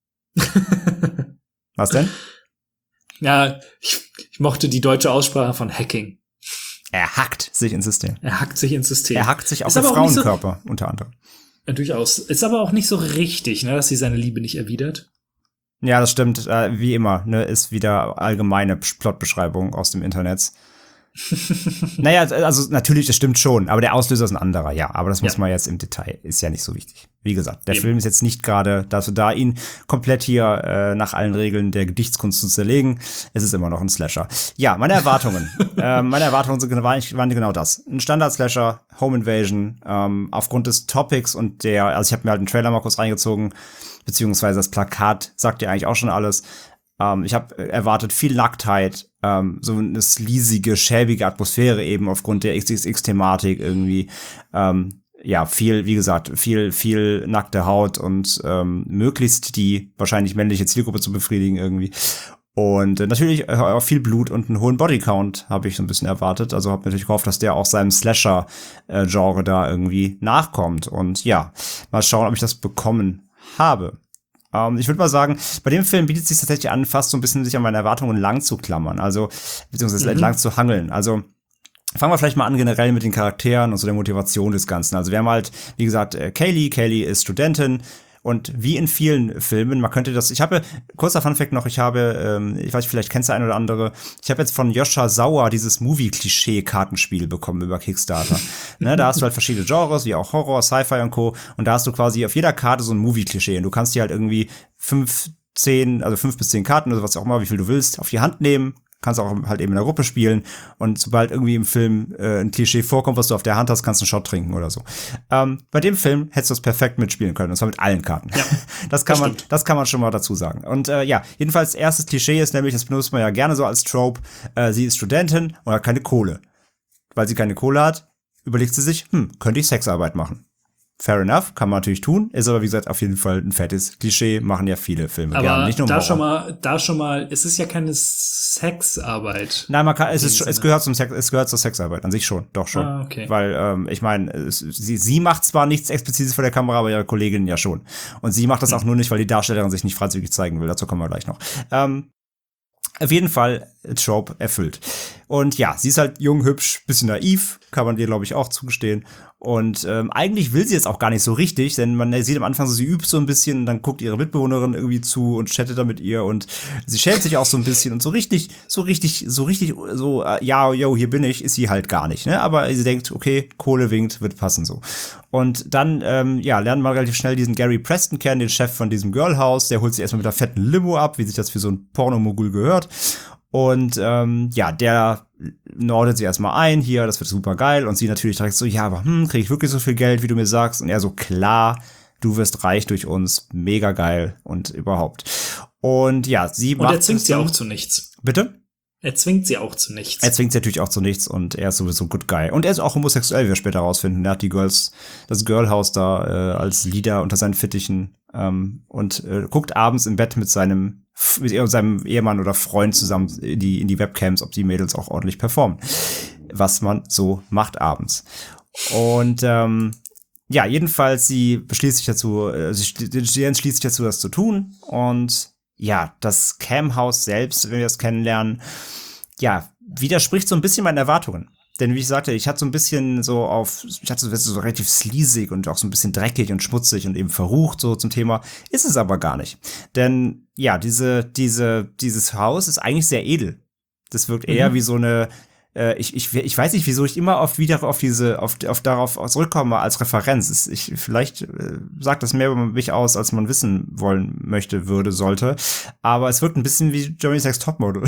Speaker 2: Was denn?
Speaker 3: Ja, ich mochte die deutsche Aussprache von Hacking.
Speaker 2: Er hackt sich ins System.
Speaker 3: Er hackt sich ins System.
Speaker 2: Er hackt sich auf den Frauenkörper, unter anderem.
Speaker 3: Durchaus. Ist aber auch nicht so richtig, ne, dass sie seine Liebe nicht erwidert.
Speaker 2: Ja, das stimmt. Wie immer, ne, ist wieder allgemeine Plotbeschreibung aus dem Internet. Naja, also natürlich, das stimmt schon, aber der Auslöser ist ein anderer, ja. Aber das muss man jetzt im Detail, ist ja nicht so wichtig. Wie gesagt, der Film ist jetzt nicht gerade dazu da, ihn komplett hier nach allen Regeln der Gedichtskunst zu zerlegen. Es ist immer noch ein Slasher. Ja, meine Erwartungen. Waren genau das. Ein Standard-Slasher, Home Invasion, aufgrund des Topics und also ich habe mir halt einen Trailer mal kurz reingezogen, beziehungsweise das Plakat sagt ja eigentlich auch schon alles. Ich habe erwartet viel Nacktheit, so eine sleasige, schäbige Atmosphäre eben aufgrund der XXX-Thematik irgendwie. Ja, viel nackte Haut und möglichst die wahrscheinlich männliche Zielgruppe zu befriedigen irgendwie. Und natürlich auch viel Blut und einen hohen Bodycount habe ich so ein bisschen erwartet. Also habe natürlich gehofft, dass der auch seinem Slasher-Genre da irgendwie nachkommt. Und ja, mal schauen, ob ich das bekommen habe. Ich würde mal sagen, bei dem Film bietet es sich tatsächlich an, fast so ein bisschen sich an meine Erwartungen lang zu klammern, also beziehungsweise entlang zu hangeln. Also fangen wir vielleicht mal an generell mit den Charakteren und so der Motivation des Ganzen. Also wir haben halt, wie gesagt, Kaylee ist Studentin. Und wie in vielen Filmen, man könnte das, kurzer Funfact noch, ich weiß nicht, vielleicht kennst du ein oder andere, ich habe jetzt von Joscha Sauer dieses Movie-Klischee-Kartenspiel bekommen über Kickstarter. Ne, da hast du halt verschiedene Genres, wie auch Horror, Sci-Fi und Co. Und da hast du quasi auf jeder Karte so ein Movie-Klischee. Und du kannst dir halt irgendwie 5 bis 10 Karten oder was auch immer, wie viel du willst, auf die Hand nehmen. Kannst auch halt eben in der Gruppe spielen und sobald irgendwie im Film ein Klischee vorkommt, was du auf der Hand hast, kannst du einen Shot trinken oder so. Bei dem Film hättest du das perfekt mitspielen können, und zwar mit allen Karten. Ja, das kann man schon mal dazu sagen. Und ja, jedenfalls erstes Klischee ist nämlich, das benutzt man ja gerne so als Trope, sie ist Studentin und hat keine Kohle. Weil sie keine Kohle hat, überlegt sie sich, könnte ich Sexarbeit machen. Fair enough, kann man natürlich tun, ist aber wie gesagt auf jeden Fall ein fettes Klischee, machen ja viele Filme
Speaker 3: aber
Speaker 2: gerne, nicht nur
Speaker 3: da schon mal, es ist ja keine Sexarbeit.
Speaker 2: Nein, es gehört zur Sexarbeit an sich schon, doch schon.
Speaker 3: Ah, okay.
Speaker 2: Weil, ich meine, sie macht zwar nichts Explizites vor der Kamera, aber ihre Kollegin ja schon. Und sie macht das auch nur nicht, weil die Darstellerin sich nicht freizügig zeigen will, dazu kommen wir gleich noch. Auf jeden Fall Trope erfüllt. Und ja, sie ist halt jung, hübsch, bisschen naiv, kann man dir, glaube ich, auch zugestehen. Und eigentlich will sie jetzt auch gar nicht so richtig, denn man sieht am Anfang so, sie übt so ein bisschen und dann guckt ihre Mitbewohnerin irgendwie zu und chattet da mit ihr und sie schämt sich auch so ein bisschen und so richtig, ja, yo, hier bin ich, ist sie halt gar nicht, ne? Aber sie denkt, okay, Kohle winkt, wird passen so. Und dann, lernen wir relativ schnell diesen Gary Preston kennen, den Chef von diesem Girlhouse, der holt sie erstmal mit einer fetten Limo ab, wie sich das für so ein Pornomogul gehört. Und der nordet sie erstmal ein, hier, das wird super geil. Und sie natürlich direkt so, ja, aber kriege ich wirklich so viel Geld, wie du mir sagst? Und er so, klar, du wirst reich durch uns, mega geil und überhaupt. Und ja,
Speaker 3: und er zwingt sie auch zu nichts.
Speaker 2: Bitte?
Speaker 3: Er zwingt sie auch zu nichts.
Speaker 2: Er zwingt sie natürlich auch zu nichts und er ist sowieso good guy. Und er ist auch homosexuell, wie wir später rausfinden. Er hat das Girlhouse da als Leader unter seinen Fittichen und guckt abends im Bett mit seinem Ehemann oder Freund zusammen in die Webcams, ob die Mädels auch ordentlich performen. Was man so macht abends. Und jedenfalls, sie entschließt sich dazu, das zu tun. Und ja, das Cam-Haus selbst, wenn wir das kennenlernen, ja, widerspricht so ein bisschen meinen Erwartungen. Denn wie ich sagte, ich hatte so so relativ sleazig und auch so ein bisschen dreckig und schmutzig und eben verrucht so zum Thema. Ist es aber gar nicht. Denn ja, dieses Haus ist eigentlich sehr edel. Das wirkt eher wie so eine, ich weiß nicht, wieso ich immer oft wieder darauf zurückkomme als Referenz. Vielleicht sagt das mehr über mich aus, als man wissen wollen sollte. Aber es wirkt ein bisschen wie Germany's Next Topmodel.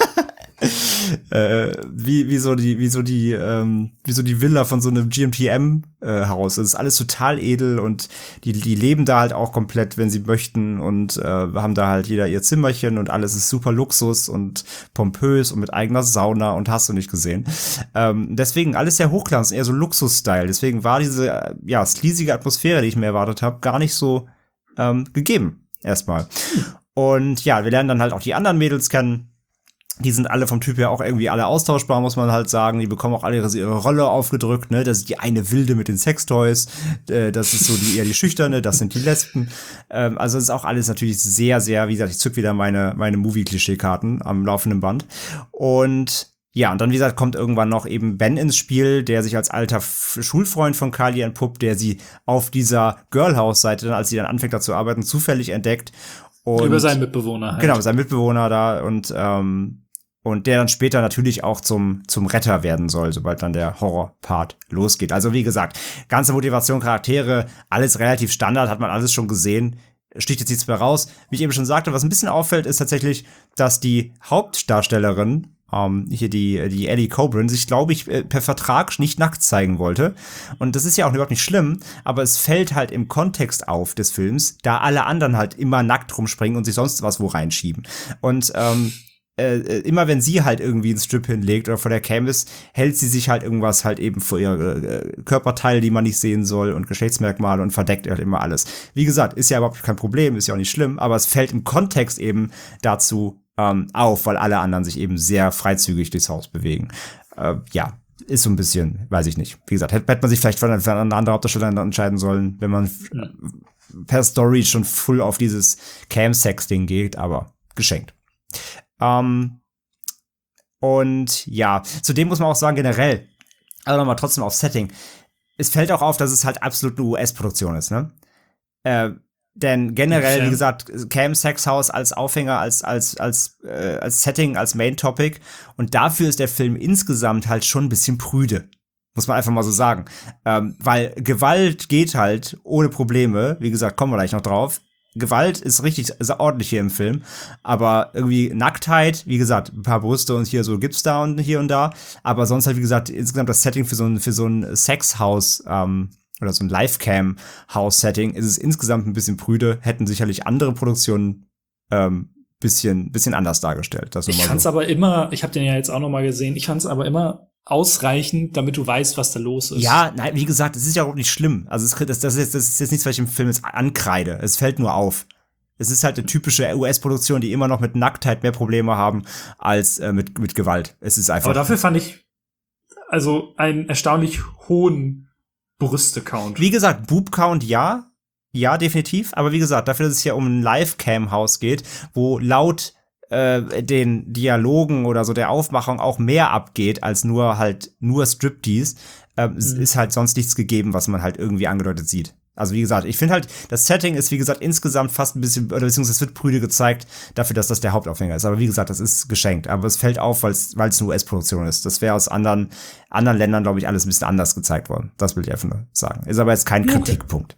Speaker 2: wie so die Villa von so einem GMTM-Haus. Das ist alles total edel und die leben da halt auch komplett, wenn sie möchten und haben da halt jeder ihr Zimmerchen und alles ist super Luxus und pompös und mit eigener Sauna und hast du nicht gesehen. Deswegen alles sehr hochglanz, eher so Luxus-Style. Deswegen war diese sleasige Atmosphäre, die ich mir erwartet habe, gar nicht so gegeben erstmal. Und ja, wir lernen dann halt auch die anderen Mädels kennen. Die sind alle vom Typ her auch irgendwie alle austauschbar, muss man halt sagen. Die bekommen auch alle ihre Rolle aufgedrückt, ne? Das ist die eine Wilde mit den Sextoys, das ist so eher die Schüchterne, das sind die Lesben. Also es ist auch alles natürlich sehr, sehr, wie gesagt, ich zück wieder meine Movie-Klischee-Karten am laufenden Band. Und Ja, und dann, wie gesagt, kommt irgendwann noch eben Ben ins Spiel, der sich als alter Schulfreund von Kylie entpuppt, der sie auf dieser Girlhouse-Seite, als sie dann anfängt, da zu arbeiten, zufällig entdeckt. Und
Speaker 3: über seinen Mitbewohner halt.
Speaker 2: Genau, sein Mitbewohner da und der dann später natürlich auch zum Retter werden soll, sobald dann der Horror-Part losgeht. Also wie gesagt, ganze Motivation, Charaktere, alles relativ Standard, hat man alles schon gesehen. Sticht jetzt nichts mehr raus. Wie ich eben schon sagte, was ein bisschen auffällt, ist tatsächlich, dass die Hauptdarstellerin, hier die Ellie Coburn, sich, glaube ich, per Vertrag nicht nackt zeigen wollte. Und das ist ja auch überhaupt nicht schlimm, aber es fällt halt im Kontext auf des Films, da alle anderen halt immer nackt rumspringen und sich sonst was wo reinschieben. Und immer wenn sie halt irgendwie einen Strip hinlegt oder vor der Cam ist, hält sie sich halt irgendwas halt eben vor ihre Körperteile, die man nicht sehen soll und Geschlechtsmerkmale und verdeckt halt immer alles. Wie gesagt, ist ja überhaupt kein Problem, ist ja auch nicht schlimm, aber es fällt im Kontext eben dazu auf, weil alle anderen sich eben sehr freizügig durchs Haus bewegen. Ja, ist so ein bisschen, weiß ich nicht. Wie gesagt, hätte man sich vielleicht für eine andere Hauptdarsteller entscheiden sollen, wenn man per Story schon full auf dieses Cam-Sex-Ding geht, aber geschenkt. Und ja, zudem muss man auch sagen, generell, also nochmal trotzdem auf Setting, es fällt auch auf, dass es halt absolut eine US-Produktion ist, ne? Denn generell, wie gesagt, Cam Sex House als Aufhänger, als Setting, als Main Topic, und dafür ist der Film insgesamt halt schon ein bisschen prüde. Muss man einfach mal so sagen. Weil Gewalt geht halt ohne Probleme, wie gesagt, kommen wir gleich noch drauf. Gewalt ist richtig, ist ordentlich hier im Film, aber irgendwie Nacktheit, wie gesagt, ein paar Brüste und hier so gibt's da und hier und da, aber sonst halt, wie gesagt, insgesamt das Setting für so ein Sexhaus, oder so ein Livecam-House-Setting ist es insgesamt ein bisschen prüde, hätten sicherlich andere Produktionen bisschen anders dargestellt. Das
Speaker 3: ich fand's aber immer, ich habe den ja jetzt auch noch mal gesehen, ich fand's aber immer ausreichend, damit du weißt, was da los ist.
Speaker 2: Ja, nein, wie gesagt, es ist ja auch nicht schlimm. Also das ist jetzt nichts, was ich im Film jetzt ankreide. Es fällt nur auf. Es ist halt eine typische US-Produktion, die immer noch mit Nacktheit mehr Probleme haben als mit Gewalt. Es ist einfach.
Speaker 3: Aber dafür fand ich also einen erstaunlich hohen Brüste-Count.
Speaker 2: Wie gesagt, Boob-Count ja, definitiv. Aber wie gesagt, dafür, dass es hier um ein Live-Cam-Haus geht, wo laut den Dialogen oder so der Aufmachung auch mehr abgeht als nur Striptease, ist halt sonst nichts gegeben, was man halt irgendwie angedeutet sieht. Also wie gesagt, ich finde halt, das Setting ist wie gesagt insgesamt fast ein bisschen, oder beziehungsweise es wird prüde gezeigt dafür, dass das der Hauptaufhänger ist. Aber wie gesagt, das ist geschenkt. Aber es fällt auf, weil es eine US-Produktion ist. Das wäre aus anderen Ländern, glaube ich, alles ein bisschen anders gezeigt worden. Das will ich einfach nur sagen. Ist aber jetzt kein Kritikpunkt.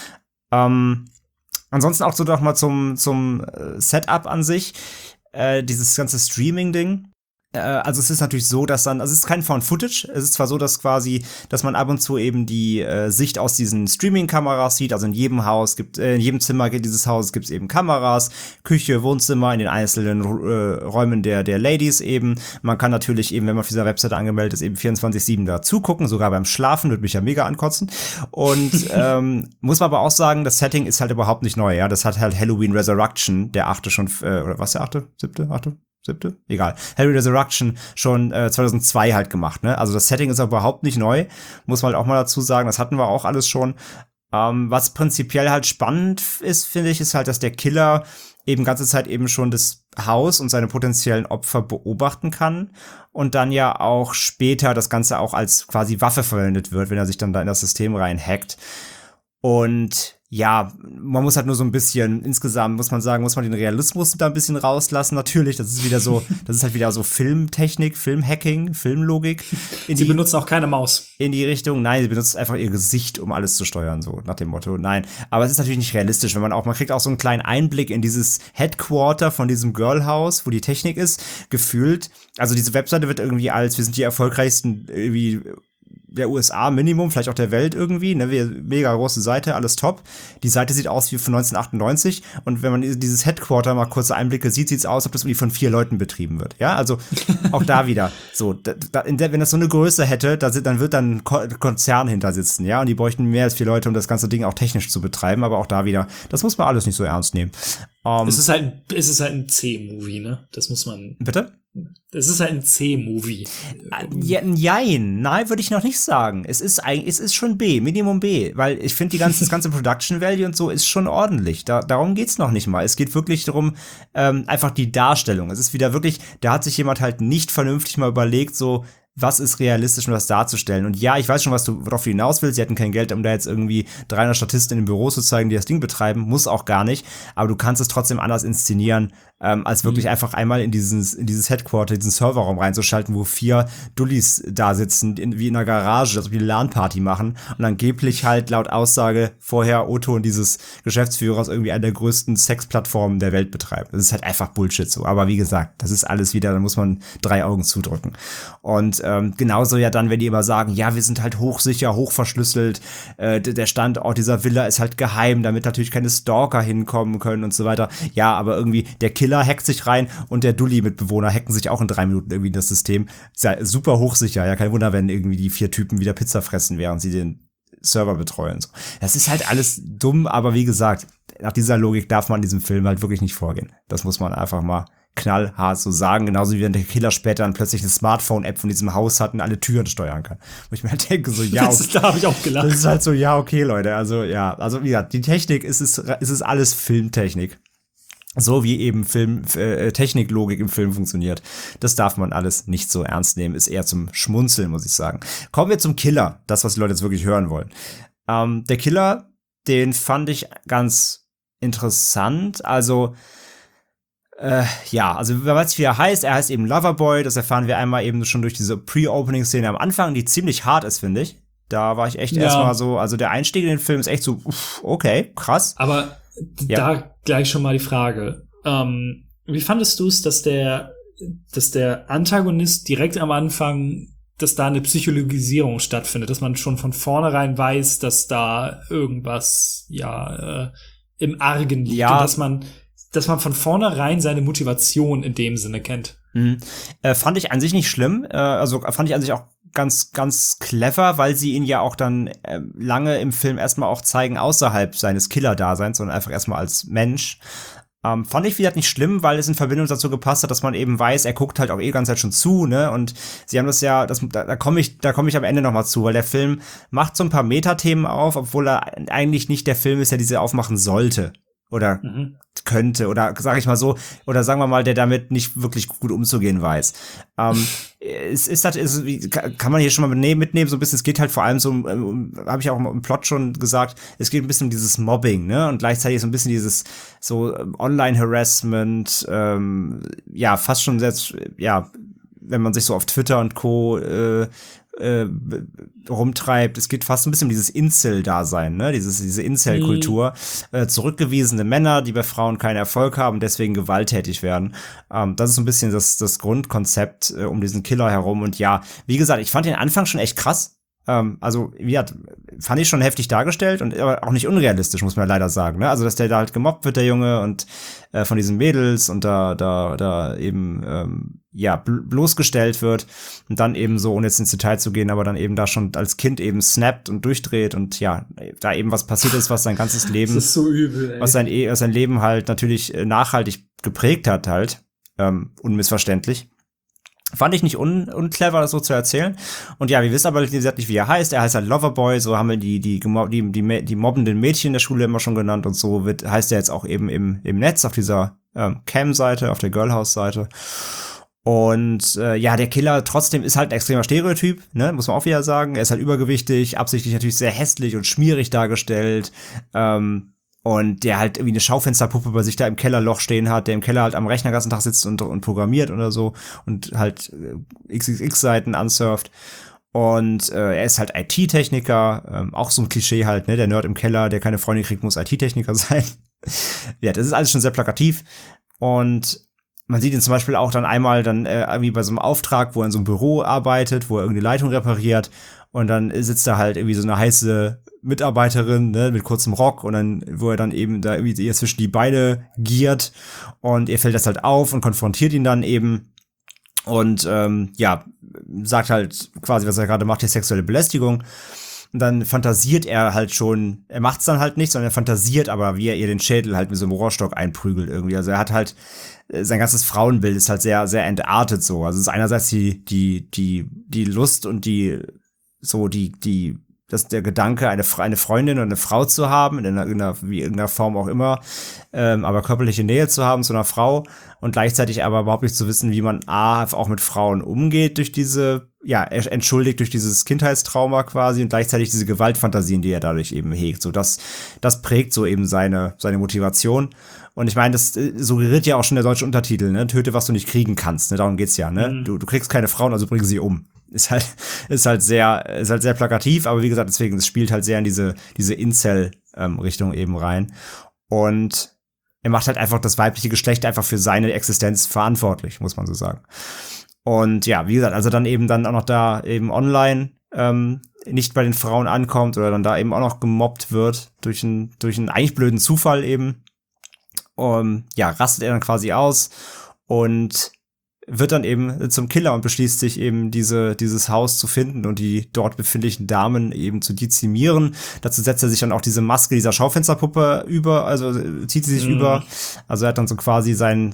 Speaker 2: Ansonsten auch so noch mal zum Setup an sich. Dieses ganze Streaming-Ding. Also es ist natürlich so, dass dann, also es ist kein Found-Footage. Es ist zwar so, dass man ab und zu eben die Sicht aus diesen Streaming-Kameras sieht. Also in jedem Zimmer dieses Hauses gibt es eben Kameras, Küche, Wohnzimmer, in den einzelnen Räumen der Ladies eben. Man kann natürlich eben, wenn man auf dieser Webseite angemeldet ist, eben 24/7 da zugucken. Sogar beim Schlafen, würde mich ja mega ankotzen. Und muss man aber auch sagen, das Setting ist halt überhaupt nicht neu. Ja, das hat halt Halloween Resurrection, der 8. schon, oder was der 8.? 7.? Egal. Halloween Resurrection schon 2002 halt gemacht, ne? Also das Setting ist aber überhaupt nicht neu, muss man halt auch mal dazu sagen, das hatten wir auch alles schon. Was prinzipiell halt spannend ist, finde ich, ist halt, dass der Killer eben ganze Zeit eben schon das Haus und seine potenziellen Opfer beobachten kann und dann ja auch später das Ganze auch als quasi Waffe verwendet wird, wenn er sich dann da in das System reinhackt. Und ja, man muss halt nur so ein bisschen, insgesamt muss man den Realismus da ein bisschen rauslassen. Natürlich, das ist halt wieder so Filmtechnik, Filmhacking, Filmlogik.
Speaker 3: Sie benutzen auch keine Maus.
Speaker 2: In die Richtung, nein, sie benutzt einfach ihr Gesicht, um alles zu steuern, so nach dem Motto, nein. Aber es ist natürlich nicht realistisch, man kriegt auch so einen kleinen Einblick in dieses Headquarter von diesem Girlhouse, wo die Technik ist, gefühlt. Also diese Webseite wird irgendwie wir sind die erfolgreichsten irgendwie der USA Minimum, vielleicht auch der Welt irgendwie, ne, mega große Seite, alles top. Die Seite sieht aus wie von 1998 und wenn man dieses Headquarter mal kurze Einblicke sieht, sieht's aus, als ob das irgendwie von 4 Leuten betrieben wird. Ja, also auch da wieder. So, wenn das so eine Größe hätte, dann wird dann ein Konzern hinter sitzen, ja, und die bräuchten mehr als 4 Leute, um das ganze Ding auch technisch zu betreiben, aber auch da wieder, das muss man alles nicht so ernst nehmen.
Speaker 3: Es ist halt ein C-Movie, ne? Das muss man.
Speaker 2: Bitte?
Speaker 3: Es ist halt ein C-Movie.
Speaker 2: Ja, nein, würde ich noch nicht sagen. Es ist schon B, Minimum B, weil ich finde das ganze Production Value und so ist schon ordentlich. Darum geht's noch nicht mal. Es geht wirklich darum, einfach die Darstellung. Es ist wieder wirklich, da hat sich jemand halt nicht vernünftig mal überlegt, so, was ist realistisch, um das darzustellen. Und ja, ich weiß schon, worauf du hinaus willst. Sie hatten kein Geld, um da jetzt irgendwie 300 Statisten in den Büros zu zeigen, die das Ding betreiben. Muss auch gar nicht. Aber du kannst es trotzdem anders inszenieren, als wirklich einfach einmal in dieses Headquarter, diesen Serverraum reinzuschalten, wo 4 Dullis da sitzen, wie in einer Garage, also wie eine LAN-Party machen. Und angeblich halt laut Aussage vorher O-Ton dieses Geschäftsführers irgendwie eine der größten Sexplattformen der Welt betreibt. Das ist halt einfach Bullshit so. Aber wie gesagt, das ist alles wieder, da muss man 3 Augen zudrücken. Und genauso ja dann, wenn die immer sagen, ja, wir sind halt hochsicher, hochverschlüsselt, der Standort dieser Villa ist halt geheim, damit natürlich keine Stalker hinkommen können und so weiter. Ja, aber irgendwie der Killer hackt sich rein und der Dulli-Mitbewohner hacken sich auch in 3 Minuten irgendwie in das System. Ist ja super hochsicher, ja, kein Wunder, wenn irgendwie die 4 Typen wieder Pizza fressen, während sie den Server betreuen. So. Das ist halt alles dumm, aber wie gesagt, nach dieser Logik darf man in diesem Film halt wirklich nicht vorgehen. Das muss man einfach mal knallhart so sagen, genauso wie wenn der Killer später dann plötzlich eine Smartphone-App von diesem Haus hat und alle Türen steuern kann. Wo ich mir halt denke, so, ja, okay.
Speaker 3: Da habe ich auch gelacht.
Speaker 2: Das ist halt so, ja, okay, Leute, also, ja, also, wie gesagt, die Technik, es ist alles Filmtechnik. So wie eben Techniklogik im Film funktioniert. Das darf man alles nicht so ernst nehmen, ist eher zum Schmunzeln, muss ich sagen. Kommen wir zum Killer, das, was die Leute jetzt wirklich hören wollen. Der Killer, den fand ich ganz interessant, also, also wer weiß, wie er heißt eben Loverboy, das erfahren wir einmal eben schon durch diese Pre-Opening-Szene am Anfang, die ziemlich hart ist, finde ich. Da war ich echt erstmal so, also der Einstieg in den Film ist echt so, okay, krass.
Speaker 3: Aber da gleich schon mal die Frage. Wie fandest du es, dass der Antagonist direkt am Anfang, dass da eine Psychologisierung stattfindet, dass man schon von vornherein weiß, dass da irgendwas, im Argen liegt, und dass man von vornherein seine Motivation in dem Sinne kennt.
Speaker 2: Fand ich an sich nicht schlimm, fand ich an sich auch ganz, ganz clever, weil sie ihn ja auch dann lange im Film erstmal auch zeigen außerhalb seines Killer-Daseins, sondern einfach erstmal als Mensch. Fand ich wieder nicht schlimm, weil es in Verbindung dazu gepasst hat, dass man eben weiß, er guckt halt auch die ganze Zeit schon zu, ne, und sie haben das ja, da komme ich am Ende noch mal zu, weil der Film macht so ein paar Metathemen auf, obwohl er eigentlich nicht der Film ist, der diese aufmachen sollte. Oder könnte, oder sag ich mal so, oder sagen wir mal, der damit nicht wirklich gut umzugehen weiß. Kann man hier schon mal mitnehmen, so ein bisschen, es geht halt vor allem so, habe ich auch im Plot schon gesagt, es geht ein bisschen um dieses Mobbing, ne, und gleichzeitig so ein bisschen dieses so Online-Harassment, fast schon selbst, wenn man sich so auf Twitter und Co. rumtreibt. Es geht fast ein bisschen um dieses Incel-Dasein, ne? Diese Incel-Kultur. Zurückgewiesene Männer, die bei Frauen keinen Erfolg haben, deswegen gewalttätig werden. Das ist so ein bisschen das Grundkonzept um diesen Killer herum. Und ja, wie gesagt, ich fand den Anfang schon echt krass. Fand ich schon heftig dargestellt und aber auch nicht unrealistisch, muss man leider sagen, ne? Also, dass der da halt gemobbt wird, der Junge, und von diesen Mädels und da eben bloßgestellt wird und dann eben so, ohne jetzt ins Detail zu gehen, aber dann eben da schon als Kind eben snappt und durchdreht und da eben was passiert ist, was sein ganzes Leben,
Speaker 3: das ist so übel, ey.
Speaker 2: Was sein Leben halt natürlich nachhaltig geprägt hat halt, unmissverständlich. Fand ich nicht unclever, das so zu erzählen. Und ja, wir wissen aber nicht, wie er heißt. Er heißt halt Loverboy, so haben wir die mobbenden Mädchen in der Schule immer schon genannt, und so heißt er jetzt auch eben im Netz auf dieser Cam-Seite, auf der Girlhouse-Seite. Und der Killer trotzdem ist halt ein extremer Stereotyp, ne, muss man auch wieder sagen. Er ist halt übergewichtig, absichtlich natürlich sehr hässlich und schmierig dargestellt. Und der halt irgendwie eine Schaufensterpuppe bei sich da im Kellerloch stehen hat, der im Keller halt am Rechner den ganzen Tag sitzt und programmiert oder so und halt XXX-Seiten ansurft. Und er ist halt IT-Techniker, auch so ein Klischee halt, ne, der Nerd im Keller, der keine Freundin kriegt, muss IT-Techniker sein. Ja, das ist alles schon sehr plakativ. Und man sieht ihn zum Beispiel auch dann einmal irgendwie bei so einem Auftrag, wo er in so einem Büro arbeitet, wo er irgendeine Leitung repariert, und dann sitzt da halt irgendwie so eine heiße Mitarbeiterin, ne, mit kurzem Rock, und dann, wo er dann eben da irgendwie ihr zwischen die Beine giert, und ihr fällt das halt auf und konfrontiert ihn dann eben und sagt halt quasi, was er gerade macht, die sexuelle Belästigung. Und dann fantasiert er halt schon, er macht's dann halt nicht, sondern er fantasiert aber, wie er ihr den Schädel halt mit so einem Rohrstock einprügelt irgendwie. Also er hat halt, sein ganzes Frauenbild ist halt sehr, sehr entartet so. Also es ist einerseits die Lust und der Gedanke, eine Freundin oder eine Frau zu haben, in irgendeiner Form auch immer, aber körperliche Nähe zu haben zu einer Frau und gleichzeitig aber überhaupt nicht zu wissen, wie man auch mit Frauen umgeht durch entschuldigt durch dieses Kindheitstrauma quasi und gleichzeitig diese Gewaltfantasien, die er dadurch eben hegt. So das prägt so eben seine Motivation. Und ich meine, das suggeriert ja auch schon der deutsche Untertitel, ne? Töte, was du nicht kriegen kannst, ne? Darum geht's ja, ne? Mhm. Du kriegst keine Frauen, also bring sie um. Ist halt sehr plakativ, aber wie gesagt, deswegen, es spielt halt sehr in diese Incel-Richtung eben rein. Und er macht halt einfach das weibliche Geschlecht einfach für seine Existenz verantwortlich, muss man so sagen. Und ja, wie gesagt, also dann auch noch da eben online nicht bei den Frauen ankommt oder dann da eben auch noch gemobbt wird durch einen eigentlich blöden Zufall eben. Rastet er dann quasi aus und wird dann eben zum Killer und beschließt sich eben dieses Haus zu finden und die dort befindlichen Damen eben zu dezimieren. Dazu setzt er sich dann auch diese Maske dieser Schaufensterpuppe zieht sie sich über. Also er hat dann so quasi sein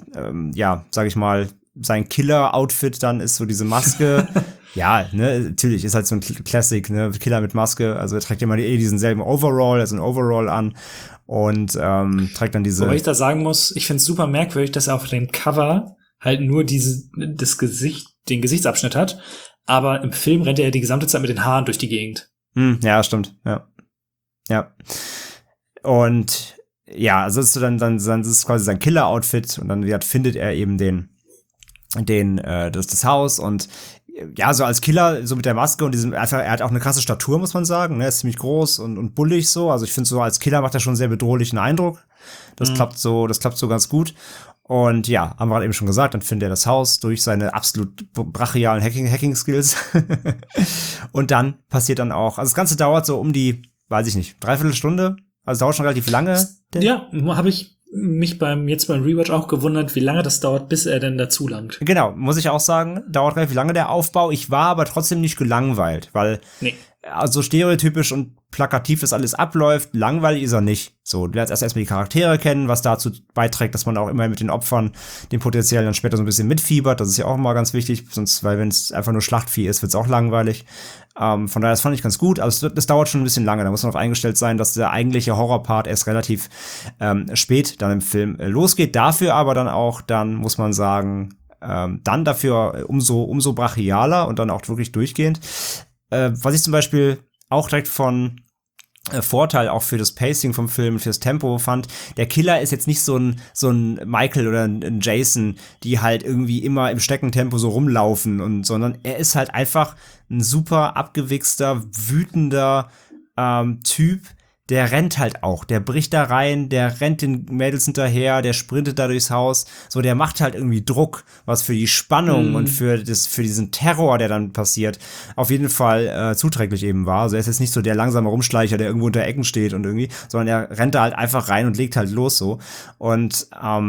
Speaker 2: Killer-Outfit dann ist so diese Maske. Ja, ne, natürlich, ist halt so ein Classic, ne, Killer mit Maske. Also er trägt immer diesen selben Overall, also ein Overall an und trägt dann diese.
Speaker 3: Wobei ich da sagen muss, ich find's super merkwürdig, dass er auf dem Cover halt nur den Gesichtsabschnitt hat, aber im Film rennt er die gesamte Zeit mit den Haaren durch die Gegend.
Speaker 2: Ja, stimmt, ja. Und ja, also ist so dann ist es quasi sein Killer-Outfit und dann findet er eben das Haus und ja, so als Killer, so mit der Maske und diesem, er hat auch eine krasse Statur, muss man sagen, ne, er ist ziemlich groß und bullig so, also ich finde so als Killer macht er schon einen sehr bedrohlichen Eindruck, das klappt so ganz gut. Und ja, haben wir gerade eben schon gesagt, dann findet er das Haus durch seine absolut brachialen Hacking-Skills. Und dann passiert dann auch, also das Ganze dauert so um die, weiß ich nicht, 3/4 Stunde. Also dauert schon relativ lange.
Speaker 3: Ja, habe ich mich beim Rewatch auch gewundert, wie lange das dauert, bis er denn dazu langt.
Speaker 2: Genau, muss ich auch sagen, dauert relativ lange der Aufbau. Ich war aber trotzdem nicht gelangweilt, weil also stereotypisch und plakativ das alles abläuft, langweilig ist er nicht. So, du lernst erstmal die Charaktere kennen, was dazu beiträgt, dass man auch immer mit den Opfern, den potenziell dann später so ein bisschen mitfiebert. Das ist ja auch immer ganz wichtig, sonst, weil wenn es einfach nur Schlachtvieh ist, wird's auch langweilig. Von daher, das fand ich ganz gut. Also das dauert schon ein bisschen lange. Da muss man darauf eingestellt sein, dass der eigentliche Horrorpart erst relativ spät dann im Film losgeht. Dafür aber dann muss man sagen, dann dafür umso brachialer und dann auch wirklich durchgehend. Was ich zum Beispiel auch direkt von Vorteil auch für das Pacing vom Film, fürs Tempo fand, der Killer ist jetzt nicht so ein Michael oder ein Jason, die halt irgendwie immer im Schneckentempo so rumlaufen sondern er ist halt einfach ein super abgewichster, wütender Typ. Der rennt halt auch, der bricht da rein, der rennt den Mädels hinterher, der sprintet da durchs Haus, so, der macht halt irgendwie Druck, was für die Spannung und für diesen Terror, der dann passiert, auf jeden Fall zuträglich eben war. Also er ist jetzt nicht so der langsame Rumschleicher, der irgendwo unter Ecken steht und irgendwie, sondern er rennt da halt einfach rein und legt halt los so. Und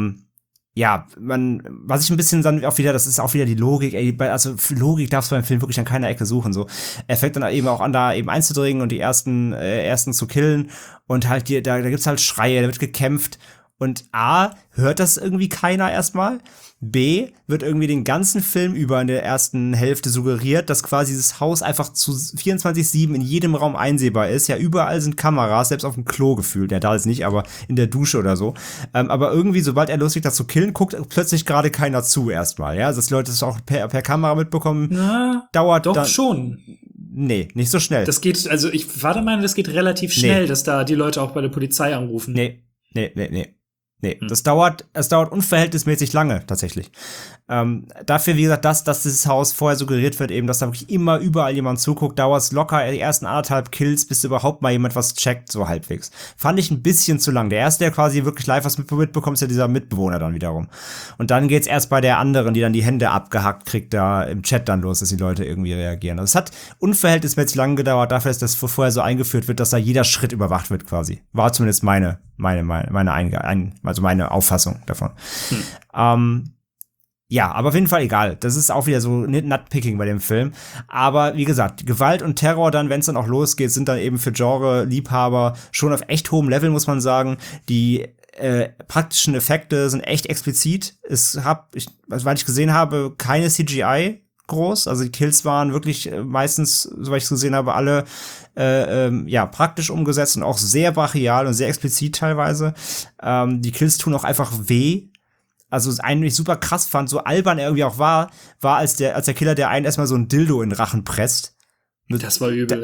Speaker 2: was ich ein bisschen dann auch wieder, das ist auch wieder die Logik, also für Logik darfst du beim Film wirklich an keiner Ecke suchen, so. Er fängt dann eben auch an, da eben einzudringen und die ersten zu killen und halt da gibt's halt Schreie, da wird gekämpft und A, hört das irgendwie keiner erstmal, B, wird irgendwie den ganzen Film über in der ersten Hälfte suggeriert, dass quasi dieses Haus einfach zu 24/7 in jedem Raum einsehbar ist. Ja, überall sind Kameras, selbst auf dem Klo gefühlt. Ja, da ist nicht, aber in der Dusche oder so. Aber irgendwie, sobald er loslegt, das zu killen, guckt plötzlich gerade keiner zu erstmal. Ja, dass die Leute das auch per Kamera mitbekommen. Dauert
Speaker 3: doch
Speaker 2: dann
Speaker 3: schon.
Speaker 2: Nee, nicht so schnell.
Speaker 3: Das geht, also ich war der Meinung, das geht relativ schnell, dass da die Leute auch bei der Polizei anrufen.
Speaker 2: Nee, das dauert unverhältnismäßig lange, tatsächlich. Dafür, wie gesagt, dass dieses Haus vorher suggeriert wird, eben, dass da wirklich immer überall jemand zuguckt, dauert es locker die ersten 1,5 Kills, bis überhaupt mal jemand was checkt, so halbwegs. Fand ich ein bisschen zu lang. Der erste, der quasi wirklich live was mitbekommt, ist ja dieser Mitbewohner dann wiederum. Und dann geht's erst bei der anderen, die dann die Hände abgehackt kriegt, da im Chat dann los, dass die Leute irgendwie reagieren. Also es hat unverhältnismäßig lang gedauert, dafür, dass das vorher so eingeführt wird, dass da jeder Schritt überwacht wird quasi. War zumindest meine Auffassung davon. Ja, aber auf jeden Fall egal. Das ist auch wieder so Nutpicking bei dem Film. Aber wie gesagt, Gewalt und Terror dann, wenn es dann auch losgeht, sind dann eben für Genre-Liebhaber schon auf echt hohem Level, muss man sagen. Die praktischen Effekte sind echt explizit. Weil ich gesehen habe, keine CGI groß. Also die Kills waren wirklich meistens, soweit ich es gesehen habe, alle praktisch umgesetzt und auch sehr brachial und sehr explizit teilweise. Die Kills tun auch einfach weh. Also das eine, was ich super krass fand, so albern er irgendwie auch war als der Killer, der einen erstmal so ein Dildo in den Rachen presst.
Speaker 3: Das war übel.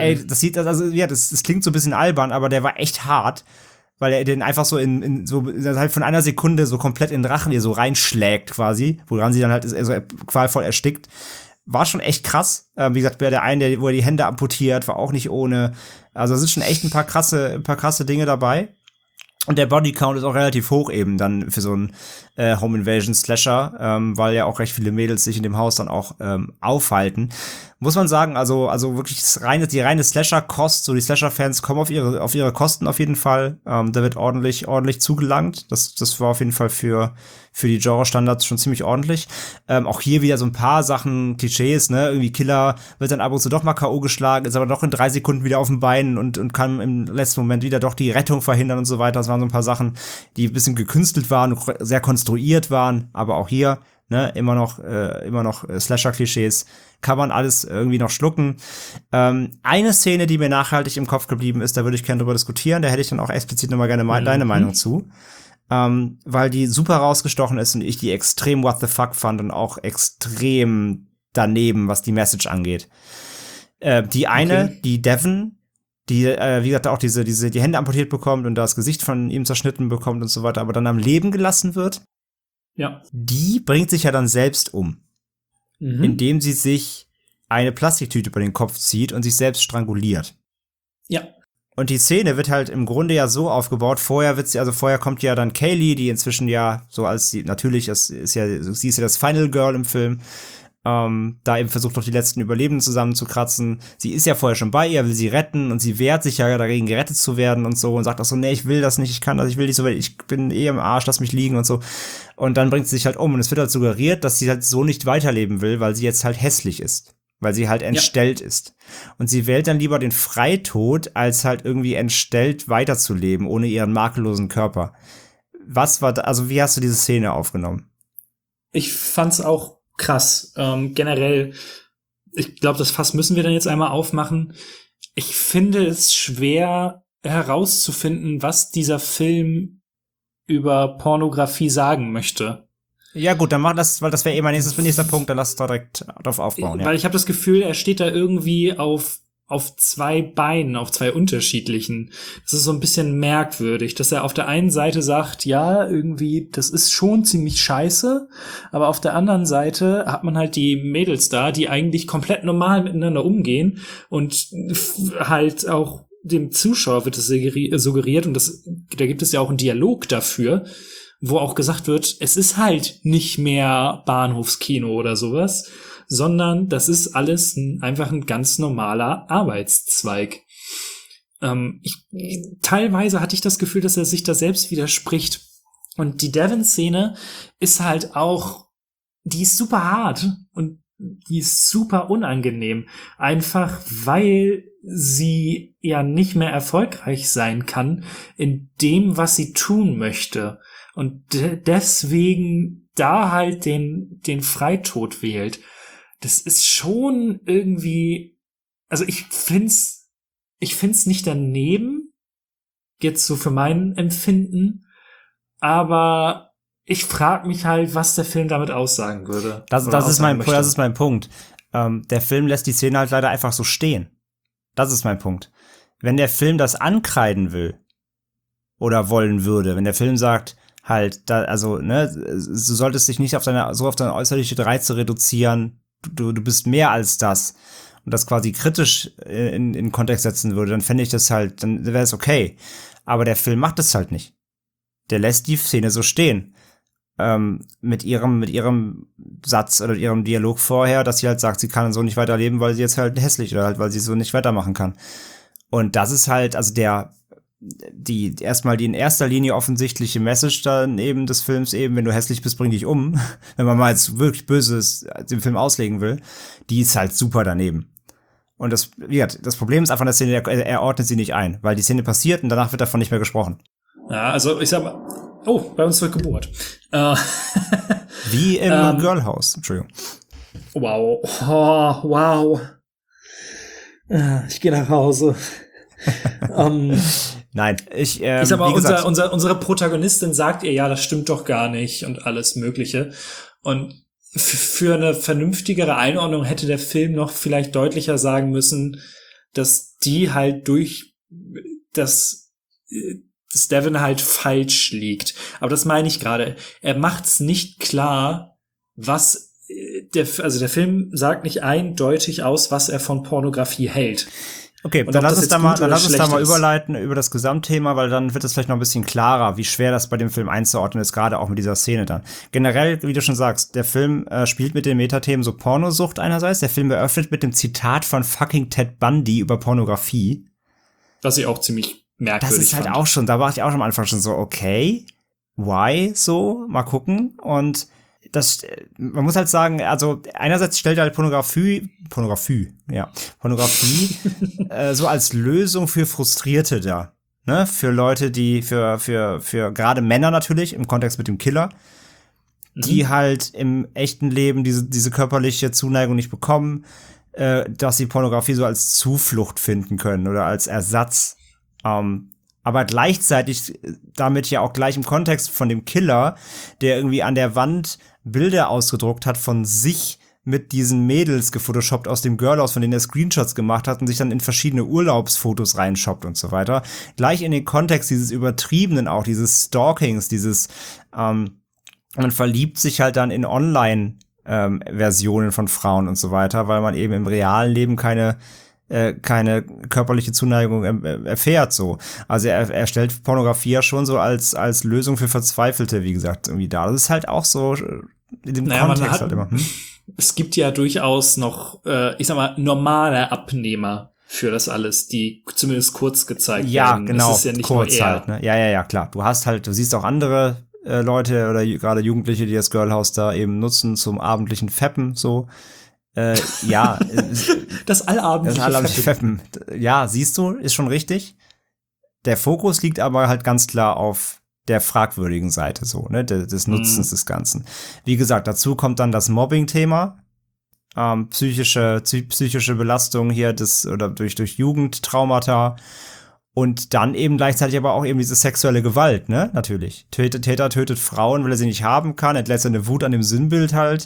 Speaker 2: Das klingt so ein bisschen albern, aber der war echt hart, weil er den einfach so innerhalb von einer Sekunde so komplett in den Rachen ihr so reinschlägt quasi, woran sie dann halt so qualvoll erstickt. War schon echt krass. Wie gesagt, bei der einen, wo er die Hände amputiert, war auch nicht ohne. Also es sind schon echt ein paar krasse Dinge dabei. Und der Bodycount ist auch relativ hoch eben dann für so einen Home Invasion Slasher, weil ja auch recht viele Mädels sich in dem Haus dann auch aufhalten. Muss man sagen, also wirklich die reine Slasher-Kost, so die Slasher-Fans kommen auf ihre Kosten auf jeden Fall. Da wird ordentlich zugelangt. Das war auf jeden Fall für die Genre-Standards schon ziemlich ordentlich. Auch hier wieder so ein paar Sachen, Klischees, ne? Irgendwie Killer wird dann ab und zu doch mal K.O. geschlagen, ist aber doch in 3 Sekunden wieder auf den Beinen und kann im letzten Moment wieder doch die Rettung verhindern und so weiter. Das waren so ein paar Sachen, die ein bisschen gekünstelt waren, sehr konstruiert waren, aber auch hier, ne, immer noch Slasher-Klischees, kann man alles irgendwie noch schlucken. Eine Szene, die mir nachhaltig im Kopf geblieben ist, da würde ich gerne drüber diskutieren, da hätte ich dann auch explizit nochmal gerne deine Meinung zu. Weil die super rausgestochen ist und ich die extrem what the fuck fand und auch extrem daneben, was die Message angeht. Die eine, die Devon, die, wie gesagt, auch die Hände amputiert bekommt und das Gesicht von ihm zerschnitten bekommt und so weiter, aber dann am Leben gelassen wird.
Speaker 3: Ja.
Speaker 2: Die bringt sich ja dann selbst um, indem sie sich eine Plastiktüte über den Kopf zieht und sich selbst stranguliert.
Speaker 3: Ja.
Speaker 2: Und die Szene wird halt im Grunde ja so aufgebaut, vorher kommt ja dann Kaylee, die inzwischen ja so als sie ist ja das Final Girl im Film, da eben versucht noch die letzten Überlebenden zusammenzukratzen. Sie ist ja vorher schon bei ihr, will sie retten und sie wehrt sich ja dagegen, gerettet zu werden und so und sagt auch so, nee, ich will das nicht, ich kann das, ich will nicht so, ich bin im Arsch, lass mich liegen und so. Und dann bringt sie sich halt um und es wird halt suggeriert, dass sie halt so nicht weiterleben will, weil sie jetzt halt hässlich ist. Weil sie halt entstellt ist. Und sie wählt dann lieber den Freitod, als halt irgendwie entstellt weiterzuleben, ohne ihren makellosen Körper. Wie hast du diese Szene aufgenommen?
Speaker 3: Ich fand's auch krass. Generell, ich glaube, das Fass müssen wir dann jetzt einmal aufmachen. Ich finde es schwer herauszufinden, was dieser Film über Pornografie sagen möchte.
Speaker 2: Ja gut, dann mach das, weil das wäre mein nächster Punkt, dann lass uns da direkt drauf aufbauen. Ja.
Speaker 3: Weil ich habe das Gefühl, er steht da irgendwie auf 2 Beinen, auf 2 unterschiedlichen. Das ist so ein bisschen merkwürdig, dass er auf der einen Seite sagt, ja, irgendwie, das ist schon ziemlich scheiße, aber auf der anderen Seite hat man halt die Mädels da, die eigentlich komplett normal miteinander umgehen und halt auch dem Zuschauer wird es suggeriert und da gibt es ja auch einen Dialog dafür, wo auch gesagt wird, es ist halt nicht mehr Bahnhofskino oder sowas, sondern das ist alles einfach ein ganz normaler Arbeitszweig. Teilweise hatte ich das Gefühl, dass er sich da selbst widerspricht. Und die Devon-Szene ist halt auch, die ist super hart und die ist super unangenehm. Einfach weil sie ja nicht mehr erfolgreich sein kann in dem, was sie tun möchte. Und deswegen da halt den Freitod wählt. Das ist schon irgendwie, also ich find's nicht daneben, jetzt so für mein Empfinden, aber ich frage mich halt, was der Film damit aussagen würde.
Speaker 2: Das ist mein Punkt. Der Film lässt die Szene halt leider einfach so stehen. Das ist mein Punkt. Wenn der Film das ankreiden will oder wollen würde, wenn der Film sagt, halt, du solltest dich nicht auf deine äußerliche Reize reduzieren, du bist mehr als das und das quasi kritisch in Kontext setzen würde, dann fände ich das halt, dann wäre es okay. Aber der Film macht es halt nicht. Der lässt die Szene so stehen. Mit ihrem Satz oder ihrem Dialog vorher, dass sie halt sagt, sie kann so nicht weiterleben, weil sie jetzt halt hässlich oder halt, weil sie so nicht weitermachen kann. Und das ist halt, also die in erster Linie offensichtliche Message dann eben des Films eben, wenn du hässlich bist, bring dich um, wenn man mal jetzt wirklich Böses den Film auslegen will, die ist halt super daneben. Und das Problem ist einfach, dass er ordnet sie nicht ein, weil die Szene passiert und danach wird davon nicht mehr gesprochen.
Speaker 3: Ja, also ich sag mal, bei uns wird gebohrt.
Speaker 2: Wie im Girl House, Entschuldigung.
Speaker 3: Wow. Oh, wow. Ich gehe nach Hause.
Speaker 2: Nein, ich
Speaker 3: sag mal,
Speaker 2: wie gesagt,
Speaker 3: unsere Protagonistin sagt ihr, ja, das stimmt doch gar nicht und alles Mögliche. Und für eine vernünftigere Einordnung hätte der Film noch vielleicht deutlicher sagen müssen, dass die halt dass Devon halt falsch liegt. Aber das meine ich gerade. Er macht's nicht klar, was der Film sagt nicht eindeutig aus, was er von Pornografie hält.
Speaker 2: Okay, dann lass uns da mal überleiten über das Gesamtthema, weil dann wird es vielleicht noch ein bisschen klarer, wie schwer das bei dem Film einzuordnen ist, gerade auch mit dieser Szene dann. Generell, wie du schon sagst, der Film spielt mit den Metathemen so Pornosucht einerseits. Der Film eröffnet mit dem Zitat von fucking Ted Bundy über Pornografie.
Speaker 3: Was ich auch ziemlich merkwürdig
Speaker 2: Das ist halt
Speaker 3: fand.
Speaker 2: auch schon, da war ich auch schon am Anfang schon so, okay, why so? Mal gucken. Und man muss halt sagen, also einerseits stellt er halt Pornografie so als Lösung für Frustrierte dar, ne? Für Leute, die für gerade Männer natürlich im Kontext mit dem Killer, die halt im echten Leben diese körperliche Zuneigung nicht bekommen, dass sie Pornografie so als Zuflucht finden können oder als Ersatz. Aber gleichzeitig damit ja auch gleich im Kontext von dem Killer, der irgendwie an der Wand Bilder ausgedruckt hat von sich mit diesen Mädels gefotoshoppt aus dem Girlhouse, von denen er Screenshots gemacht hat und sich dann in verschiedene Urlaubsfotos reinshoppt und so weiter. Gleich in den Kontext dieses Übertriebenen auch, dieses Stalkings, man verliebt sich halt dann in Online-Versionen von Frauen und so weiter, weil man eben im realen Leben keine körperliche Zuneigung erfährt, so. Also er stellt Pornografie ja schon so als Lösung für Verzweifelte, wie gesagt, irgendwie da. Das ist halt auch so in dem Kontext halt immer.
Speaker 3: Es gibt ja durchaus noch, ich sag mal, normale Abnehmer für das alles, die zumindest kurz gezeigt werden.
Speaker 2: Ja, genau,
Speaker 3: das ist ja nicht
Speaker 2: kurz
Speaker 3: nur er.
Speaker 2: halt, ne? Ja, klar. Du siehst auch andere Leute oder gerade Jugendliche, die das Girlhouse da eben nutzen zum abendlichen Feppen, so. Ja.
Speaker 3: Das allabendliche
Speaker 2: Feppen. Ja, siehst du, ist schon richtig. Der Fokus liegt aber halt ganz klar auf der fragwürdigen Seite, so, ne, des Nutzens des Ganzen. Wie gesagt, dazu kommt dann das Mobbing-Thema, psychische Belastung hier durch Jugendtraumata und dann eben gleichzeitig aber auch eben diese sexuelle Gewalt, ne, natürlich. Täter tötet Frauen, weil er sie nicht haben kann, entlässt seine Wut an dem Sinnbild halt,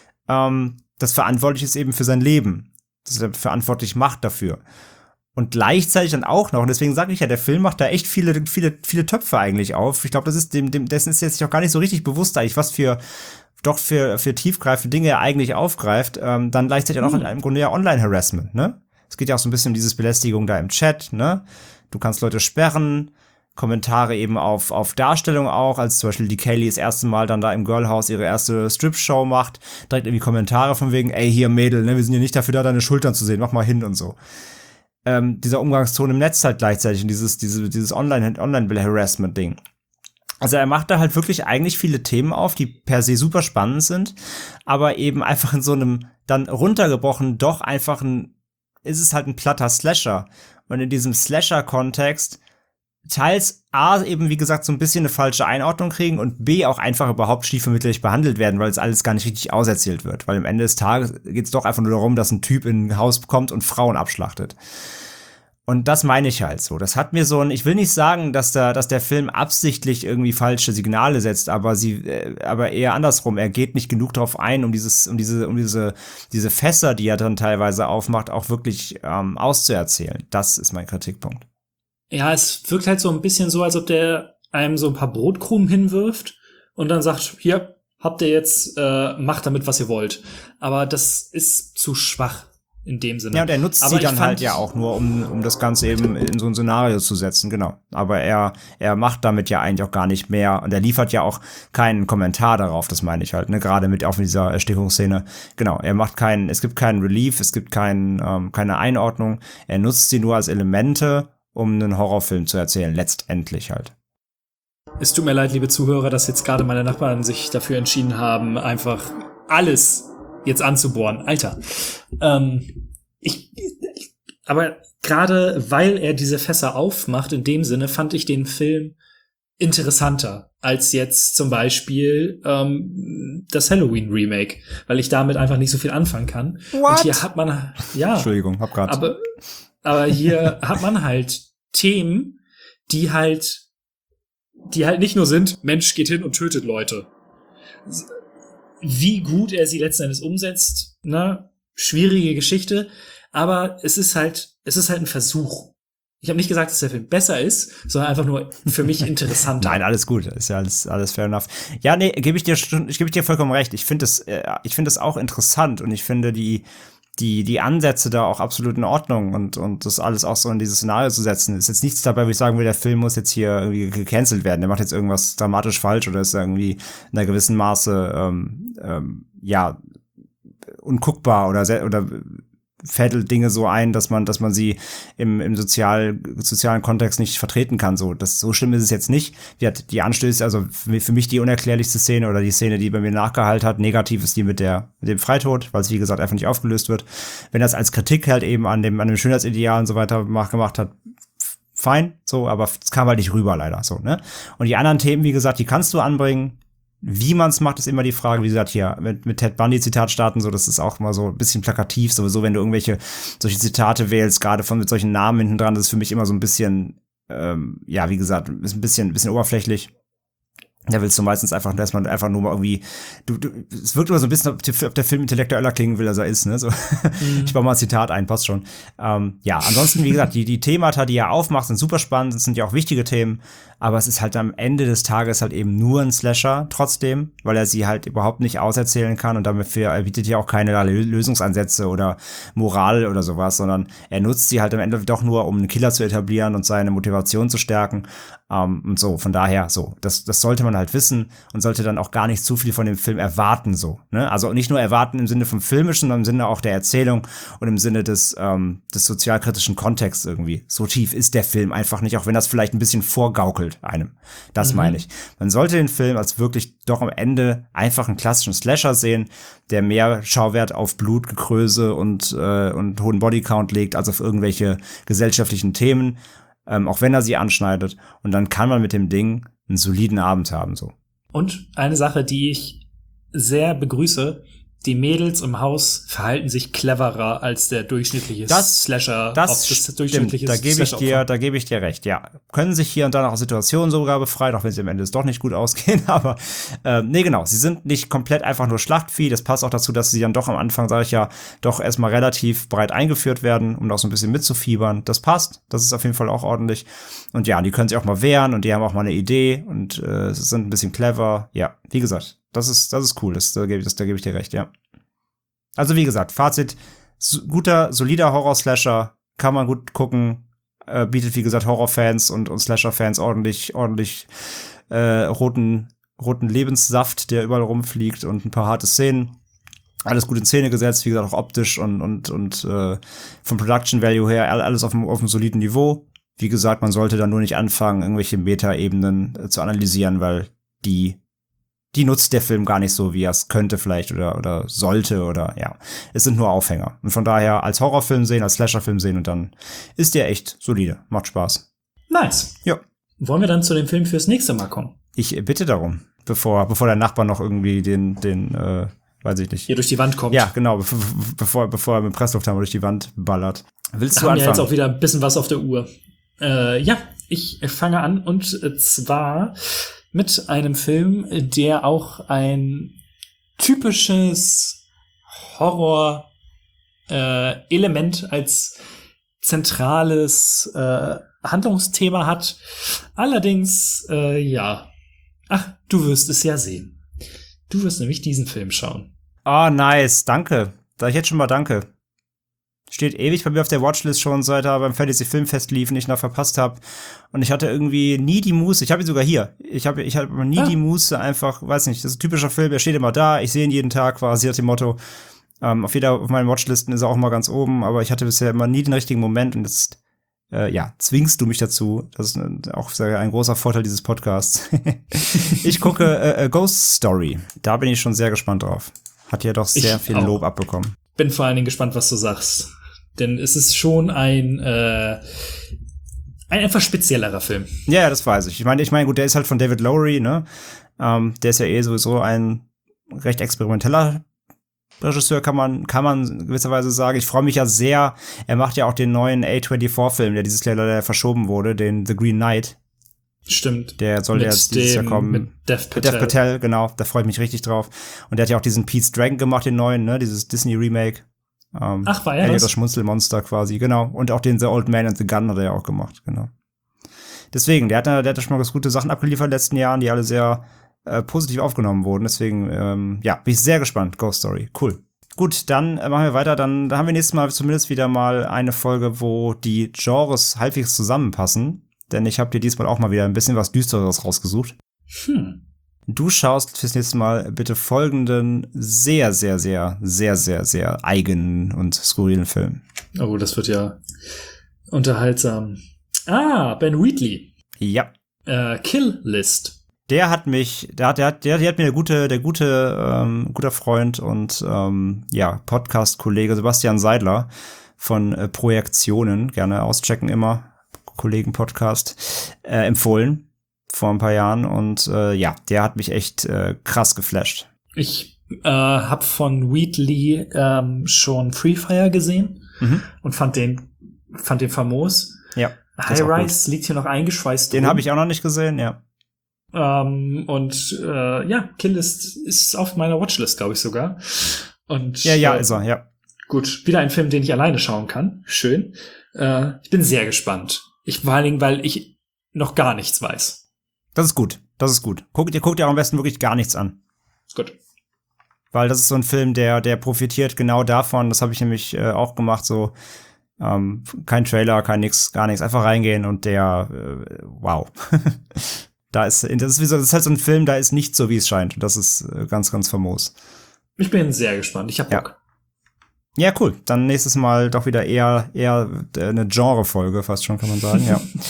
Speaker 2: das verantwortlich ist eben für sein Leben, das er verantwortlich macht dafür. Und gleichzeitig dann auch noch, und deswegen sage ich ja, der Film macht da echt viele Töpfe eigentlich auf. Ich glaube, das ist dessen ist jetzt auch gar nicht so richtig bewusst eigentlich, was für tiefgreifende Dinge er eigentlich aufgreift. Dann gleichzeitig auch noch im Grunde ja Online-Harassment, ne? Es geht ja auch so ein bisschen um dieses Belästigung da im Chat, ne? Du kannst Leute sperren, Kommentare eben auf Darstellung auch, als zum Beispiel die Kaylee das erste Mal dann da im Girlhouse ihre erste Strip-Show macht, direkt irgendwie Kommentare von wegen, ey, hier Mädel, ne, wir sind hier nicht dafür da, deine Schultern zu sehen, mach mal hin und so. Dieser Umgangston im Netz halt gleichzeitig und dieses Online-Harassment-Ding. Also er macht da halt wirklich eigentlich viele Themen auf, die per se super spannend sind, aber eben einfach in so einem, dann runtergebrochen, doch einfach ist es halt ein platter Slasher. Und in diesem Slasher-Kontext teils A, eben wie gesagt so ein bisschen eine falsche Einordnung kriegen und B, auch einfach überhaupt stiefmütterlich behandelt werden, weil es alles gar nicht richtig auserzählt wird. Weil am Ende des Tages geht es doch einfach nur darum, dass ein Typ in ein Haus kommt und Frauen abschlachtet. Und das meine ich halt so. Das hat mir ich will nicht sagen, dass der Film absichtlich irgendwie falsche Signale setzt, aber eher andersrum. Er geht nicht genug darauf ein, um diese Fässer, die er dann teilweise aufmacht, auch wirklich auszuerzählen. Das ist mein Kritikpunkt.
Speaker 3: Ja, es wirkt halt so ein bisschen so, als ob der einem so ein paar Brotkrumen hinwirft und dann sagt, hier, habt ihr jetzt, macht damit, was ihr wollt. Aber das ist zu schwach in dem Sinne.
Speaker 2: Ja, und er nutzt sie dann halt ja auch nur, um das Ganze eben in so ein Szenario zu setzen, genau. Aber er macht damit ja eigentlich auch gar nicht mehr und er liefert ja auch keinen Kommentar darauf, das meine ich halt, ne, gerade mit dieser Erstickungsszene. Genau, es gibt keinen Relief, es gibt keine Einordnung, er nutzt sie nur als Elemente, um einen Horrorfilm zu erzählen, letztendlich halt.
Speaker 3: Es tut mir leid, liebe Zuhörer, dass jetzt gerade meine Nachbarn sich dafür entschieden haben, einfach alles jetzt anzubohren. Alter. Aber gerade weil er diese Fässer aufmacht, in dem Sinne fand ich den Film interessanter als jetzt zum Beispiel das Halloween-Remake, weil ich damit einfach nicht so viel anfangen kann.
Speaker 2: What?
Speaker 3: Und hier hat man, ja.
Speaker 2: Entschuldigung, hab grad.
Speaker 3: Aber hier hat man halt Themen, die halt nicht nur sind, Mensch geht hin und tötet Leute. Wie gut er sie letzten Endes umsetzt, ne? Schwierige Geschichte, aber es ist halt ein Versuch. Ich habe nicht gesagt, dass der Film besser ist, sondern einfach nur für mich interessanter.
Speaker 2: Nein, alles gut, ist ja alles fair enough. Ja, nee, gebe ich dir vollkommen recht. Ich finde das auch interessant und ich finde die Ansätze da auch absolut in Ordnung und das alles auch so in dieses Szenario zu setzen. Ist jetzt nichts dabei, wo ich sagen will, der Film muss jetzt hier irgendwie gecancelt werden. Der macht jetzt irgendwas dramatisch falsch oder ist irgendwie in einer gewissen Maße unguckbar oder fädelt Dinge so ein, dass man sie im sozialen Kontext nicht vertreten kann. So schlimm ist es jetzt nicht. Die Anstöße, also für mich die unerklärlichste Szene oder die Szene, die bei mir nachgehalten hat, negativ ist die mit dem Freitod, weil es wie gesagt einfach nicht aufgelöst wird. Wenn das als Kritik halt eben an dem Schönheitsideal und so weiter gemacht hat, fein, so, aber es kam halt nicht rüber leider, so, ne? Und die anderen Themen, wie gesagt, die kannst du anbringen. Wie man's macht, ist immer die Frage. Wie gesagt, hier mit Ted Bundy Zitat starten, so, das ist auch mal so ein bisschen plakativ, sowieso, wenn du solche Zitate wählst, gerade mit solchen Namen hinten dran, das ist für mich immer so ein bisschen, wie gesagt, ist ein bisschen oberflächlich. Da willst du meistens einfach, dass man einfach nur mal irgendwie, es wirkt immer so ein bisschen, ob der Film intellektueller klingen will, als er ist, ne, so. Ich baue mal ein Zitat ein, passt schon. Ansonsten, wie gesagt, die Themata, die er aufmacht, sind super spannend, das sind ja auch wichtige Themen, aber es ist halt am Ende des Tages halt eben nur ein Slasher trotzdem, weil er sie halt überhaupt nicht auserzählen kann und er bietet ja auch keine Lösungsansätze oder Moral oder sowas, sondern er nutzt sie halt am Ende doch nur, um einen Killer zu etablieren und seine Motivation zu stärken. Und so, von daher, so, das sollte man halt wissen und sollte dann auch gar nicht zu viel von dem Film erwarten, so, ne? Also nicht nur erwarten im Sinne vom Filmischen, sondern im Sinne auch der Erzählung und im Sinne des sozialkritischen Kontexts irgendwie. So tief ist der Film einfach nicht, auch wenn das vielleicht ein bisschen vorgaukelt einem. Das meine ich. Man sollte den Film als wirklich doch am Ende einfach einen klassischen Slasher sehen, der mehr Schauwert auf Blut, Gekröse und hohen Bodycount legt, als auf irgendwelche gesellschaftlichen Themen. Auch wenn er sie anschneidet. Und dann kann man mit dem Ding einen soliden Abend haben, so. Und
Speaker 3: eine Sache, die ich sehr begrüße, die Mädels im Haus verhalten sich cleverer als der durchschnittliche Slasher.
Speaker 2: Das durchschnittliche Slasher. Da gebe ich dir recht, ja. Können sich hier und da auch Situationen sogar befreien, auch wenn sie am Ende es doch nicht gut ausgehen, aber genau, sie sind nicht komplett einfach nur Schlachtvieh. Das passt auch dazu, dass sie dann doch am Anfang, sage ich ja, doch erstmal relativ breit eingeführt werden, um auch so ein bisschen mitzufiebern. Das passt, das ist auf jeden Fall auch ordentlich. Und ja, die können sich auch mal wehren und die haben auch mal eine Idee und sind ein bisschen clever. Ja, wie gesagt, das ist cool, da gebe ich dir recht, ja. Also wie gesagt, Fazit, guter, solider Horror-Slasher, kann man gut gucken, bietet wie gesagt Horrorfans und Slasher-Fans ordentlich roten Lebenssaft, der überall rumfliegt und ein paar harte Szenen. Alles gut in Szene gesetzt, wie gesagt, auch optisch und vom Production Value her alles auf einem soliden Niveau. Wie gesagt, man sollte dann nur nicht anfangen, irgendwelche Meta-Ebenen zu analysieren, weil die nutzt der Film gar nicht so, wie er es könnte vielleicht oder sollte oder ja. Es sind nur Aufhänger. Und von daher als Horrorfilm sehen, als Slasherfilm sehen und dann ist der echt solide. Macht Spaß.
Speaker 3: Nice.
Speaker 2: Ja.
Speaker 3: Wollen wir dann zu dem Film fürs nächste Mal kommen?
Speaker 2: Ich bitte darum, bevor der Nachbar noch irgendwie den weiß ich nicht.
Speaker 3: Hier durch die Wand kommt.
Speaker 2: Ja, genau, bevor er mit Presslufthammer durch die Wand ballert. Willst du
Speaker 3: anfangen?
Speaker 2: anfangen?
Speaker 3: Jetzt auch wieder ein bisschen was auf der Uhr. Ja, ich fange an und zwar mit einem Film, der auch ein typisches Horror-Element als zentrales Handlungsthema hat. Allerdings, ja. Ach, du wirst es ja sehen. Du wirst nämlich diesen Film schauen.
Speaker 2: Oh, nice. Danke. Sag ich jetzt schon mal danke. Steht ewig bei mir auf der Watchlist schon, seit er beim Fantasy Filmfest lief und ich noch verpasst habe. Und ich hatte irgendwie nie die Muße. Ich habe ihn sogar hier. Ich hatte nie die Muße einfach, weiß nicht, das ist ein typischer Film, der steht immer da. Ich sehe ihn jeden Tag, quasi nach dem Motto. Auf meinen Watchlisten ist er auch mal ganz oben, aber ich hatte bisher immer nie den richtigen Moment und jetzt zwingst du mich dazu. Das ist auch ein großer Vorteil dieses Podcasts. Ich gucke Ghost Story. Da bin ich schon sehr gespannt drauf. Hat ja doch sehr viel Lob abbekommen.
Speaker 3: Bin vor allen Dingen gespannt, was du sagst. Denn es ist schon ein etwas speziellerer Film.
Speaker 2: Ja, das weiß ich. Ich meine, gut, der ist halt von David Lowery, ne? Der ist ja sowieso ein recht experimenteller Regisseur, kann man gewisserweise sagen. Ich freue mich ja sehr. Er macht ja auch den neuen A24-Film, der dieses Jahr leider verschoben wurde, den The Green Knight.
Speaker 3: Stimmt.
Speaker 2: Der soll jetzt dieses Jahr kommen.
Speaker 3: Mit Dev Patel.
Speaker 2: Genau. Da freue ich mich richtig drauf. Und der hat ja auch diesen Pete's Dragon gemacht, den neuen, ne? Dieses Disney-Remake.
Speaker 3: Ach, war er
Speaker 2: das Schmunzelmonster quasi, genau. Und auch den The Old Man and the Gun hat er ja auch gemacht, genau. Deswegen, der hat schon mal ganz gute Sachen abgeliefert in den letzten Jahren, die alle sehr positiv aufgenommen wurden. Deswegen, bin ich sehr gespannt. Ghost Story. Cool. Gut, dann machen wir weiter. Dann haben wir nächstes Mal zumindest wieder mal eine Folge, wo die Genres halbwegs zusammenpassen. Denn ich habe dir diesmal auch mal wieder ein bisschen was Düsteres rausgesucht. Du schaust fürs nächste Mal bitte folgenden sehr, sehr, sehr, sehr, sehr, sehr eigenen und skurrilen Film.
Speaker 3: Oh, das wird ja unterhaltsam. Ben Wheatley.
Speaker 2: Ja.
Speaker 3: Kill List.
Speaker 2: Der hat mir der guter Freund und Podcast-Kollege Sebastian Seidler von Projektionen, gerne auschecken immer, Kollegen-Podcast, empfohlen vor ein paar Jahren und der hat mich echt krass geflasht.
Speaker 3: Ich habe von Wheatley schon Free Fire gesehen und fand den famos.
Speaker 2: Ja.
Speaker 3: High Rise liegt hier noch eingeschweißt.
Speaker 2: Den habe ich auch noch nicht gesehen, ja.
Speaker 3: Kill List ist auf meiner Watchlist, glaube ich sogar. Und
Speaker 2: ist er, ja.
Speaker 3: Gut, wieder ein Film, den ich alleine schauen kann. Schön. Ich bin sehr gespannt. Vor allen Dingen, weil ich noch gar nichts weiß.
Speaker 2: Das ist gut. Guckt ihr auch am besten wirklich gar nichts an.
Speaker 3: Ist gut.
Speaker 2: Weil das ist so ein Film, der profitiert genau davon. Das habe ich nämlich auch gemacht, so kein Trailer, kein nix, gar nichts. Einfach reingehen und wow. Das ist halt so ein Film, da ist nicht so, wie es scheint. Und das ist ganz, ganz famos. Ich
Speaker 3: bin sehr gespannt. Ich hab Bock.
Speaker 2: Ja, cool. Dann nächstes Mal doch wieder eher eine Genre-Folge, fast schon, kann man sagen,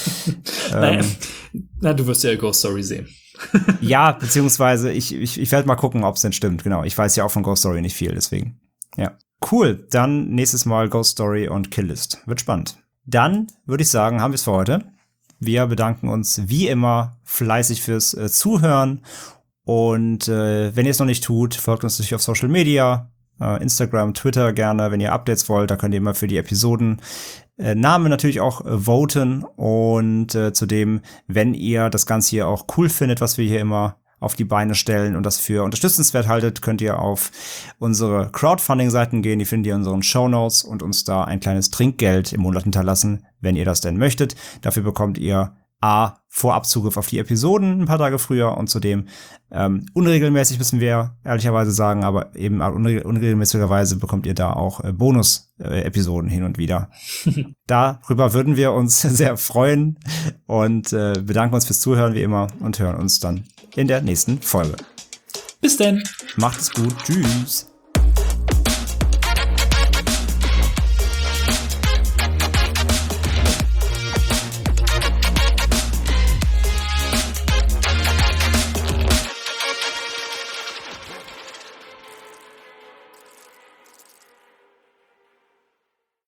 Speaker 2: ja.
Speaker 3: Du wirst ja Ghost Story sehen.
Speaker 2: Ja, beziehungsweise ich werde mal gucken, ob es denn stimmt, genau. Ich weiß ja auch von Ghost Story nicht viel, deswegen. Ja. Cool. Dann nächstes Mal Ghost Story und Kill List. Wird spannend. Dann würde ich sagen, haben wir es für heute. Wir bedanken uns wie immer fleißig fürs Zuhören. Und wenn ihr es noch nicht tut, folgt uns natürlich auf Social Media. Instagram, Twitter gerne, wenn ihr Updates wollt, da könnt ihr immer für die Episoden Namen natürlich auch voten und zudem, wenn ihr das Ganze hier auch cool findet, was wir hier immer auf die Beine stellen und das für unterstützenswert haltet, könnt ihr auf unsere Crowdfunding-Seiten gehen, die findet ihr in unseren Shownotes und uns da ein kleines Trinkgeld im Monat hinterlassen, wenn ihr das denn möchtet. Dafür bekommt ihr Vorabzugriff auf die Episoden ein paar Tage früher und zudem unregelmäßig, müssen wir ehrlicherweise sagen, aber eben unregelmäßigerweise bekommt ihr da auch Bonus-Episoden hin und wieder. Darüber würden wir uns sehr freuen und bedanken uns fürs Zuhören wie immer und hören uns dann in der nächsten Folge.
Speaker 3: Bis denn.
Speaker 2: Macht es gut. Tschüss.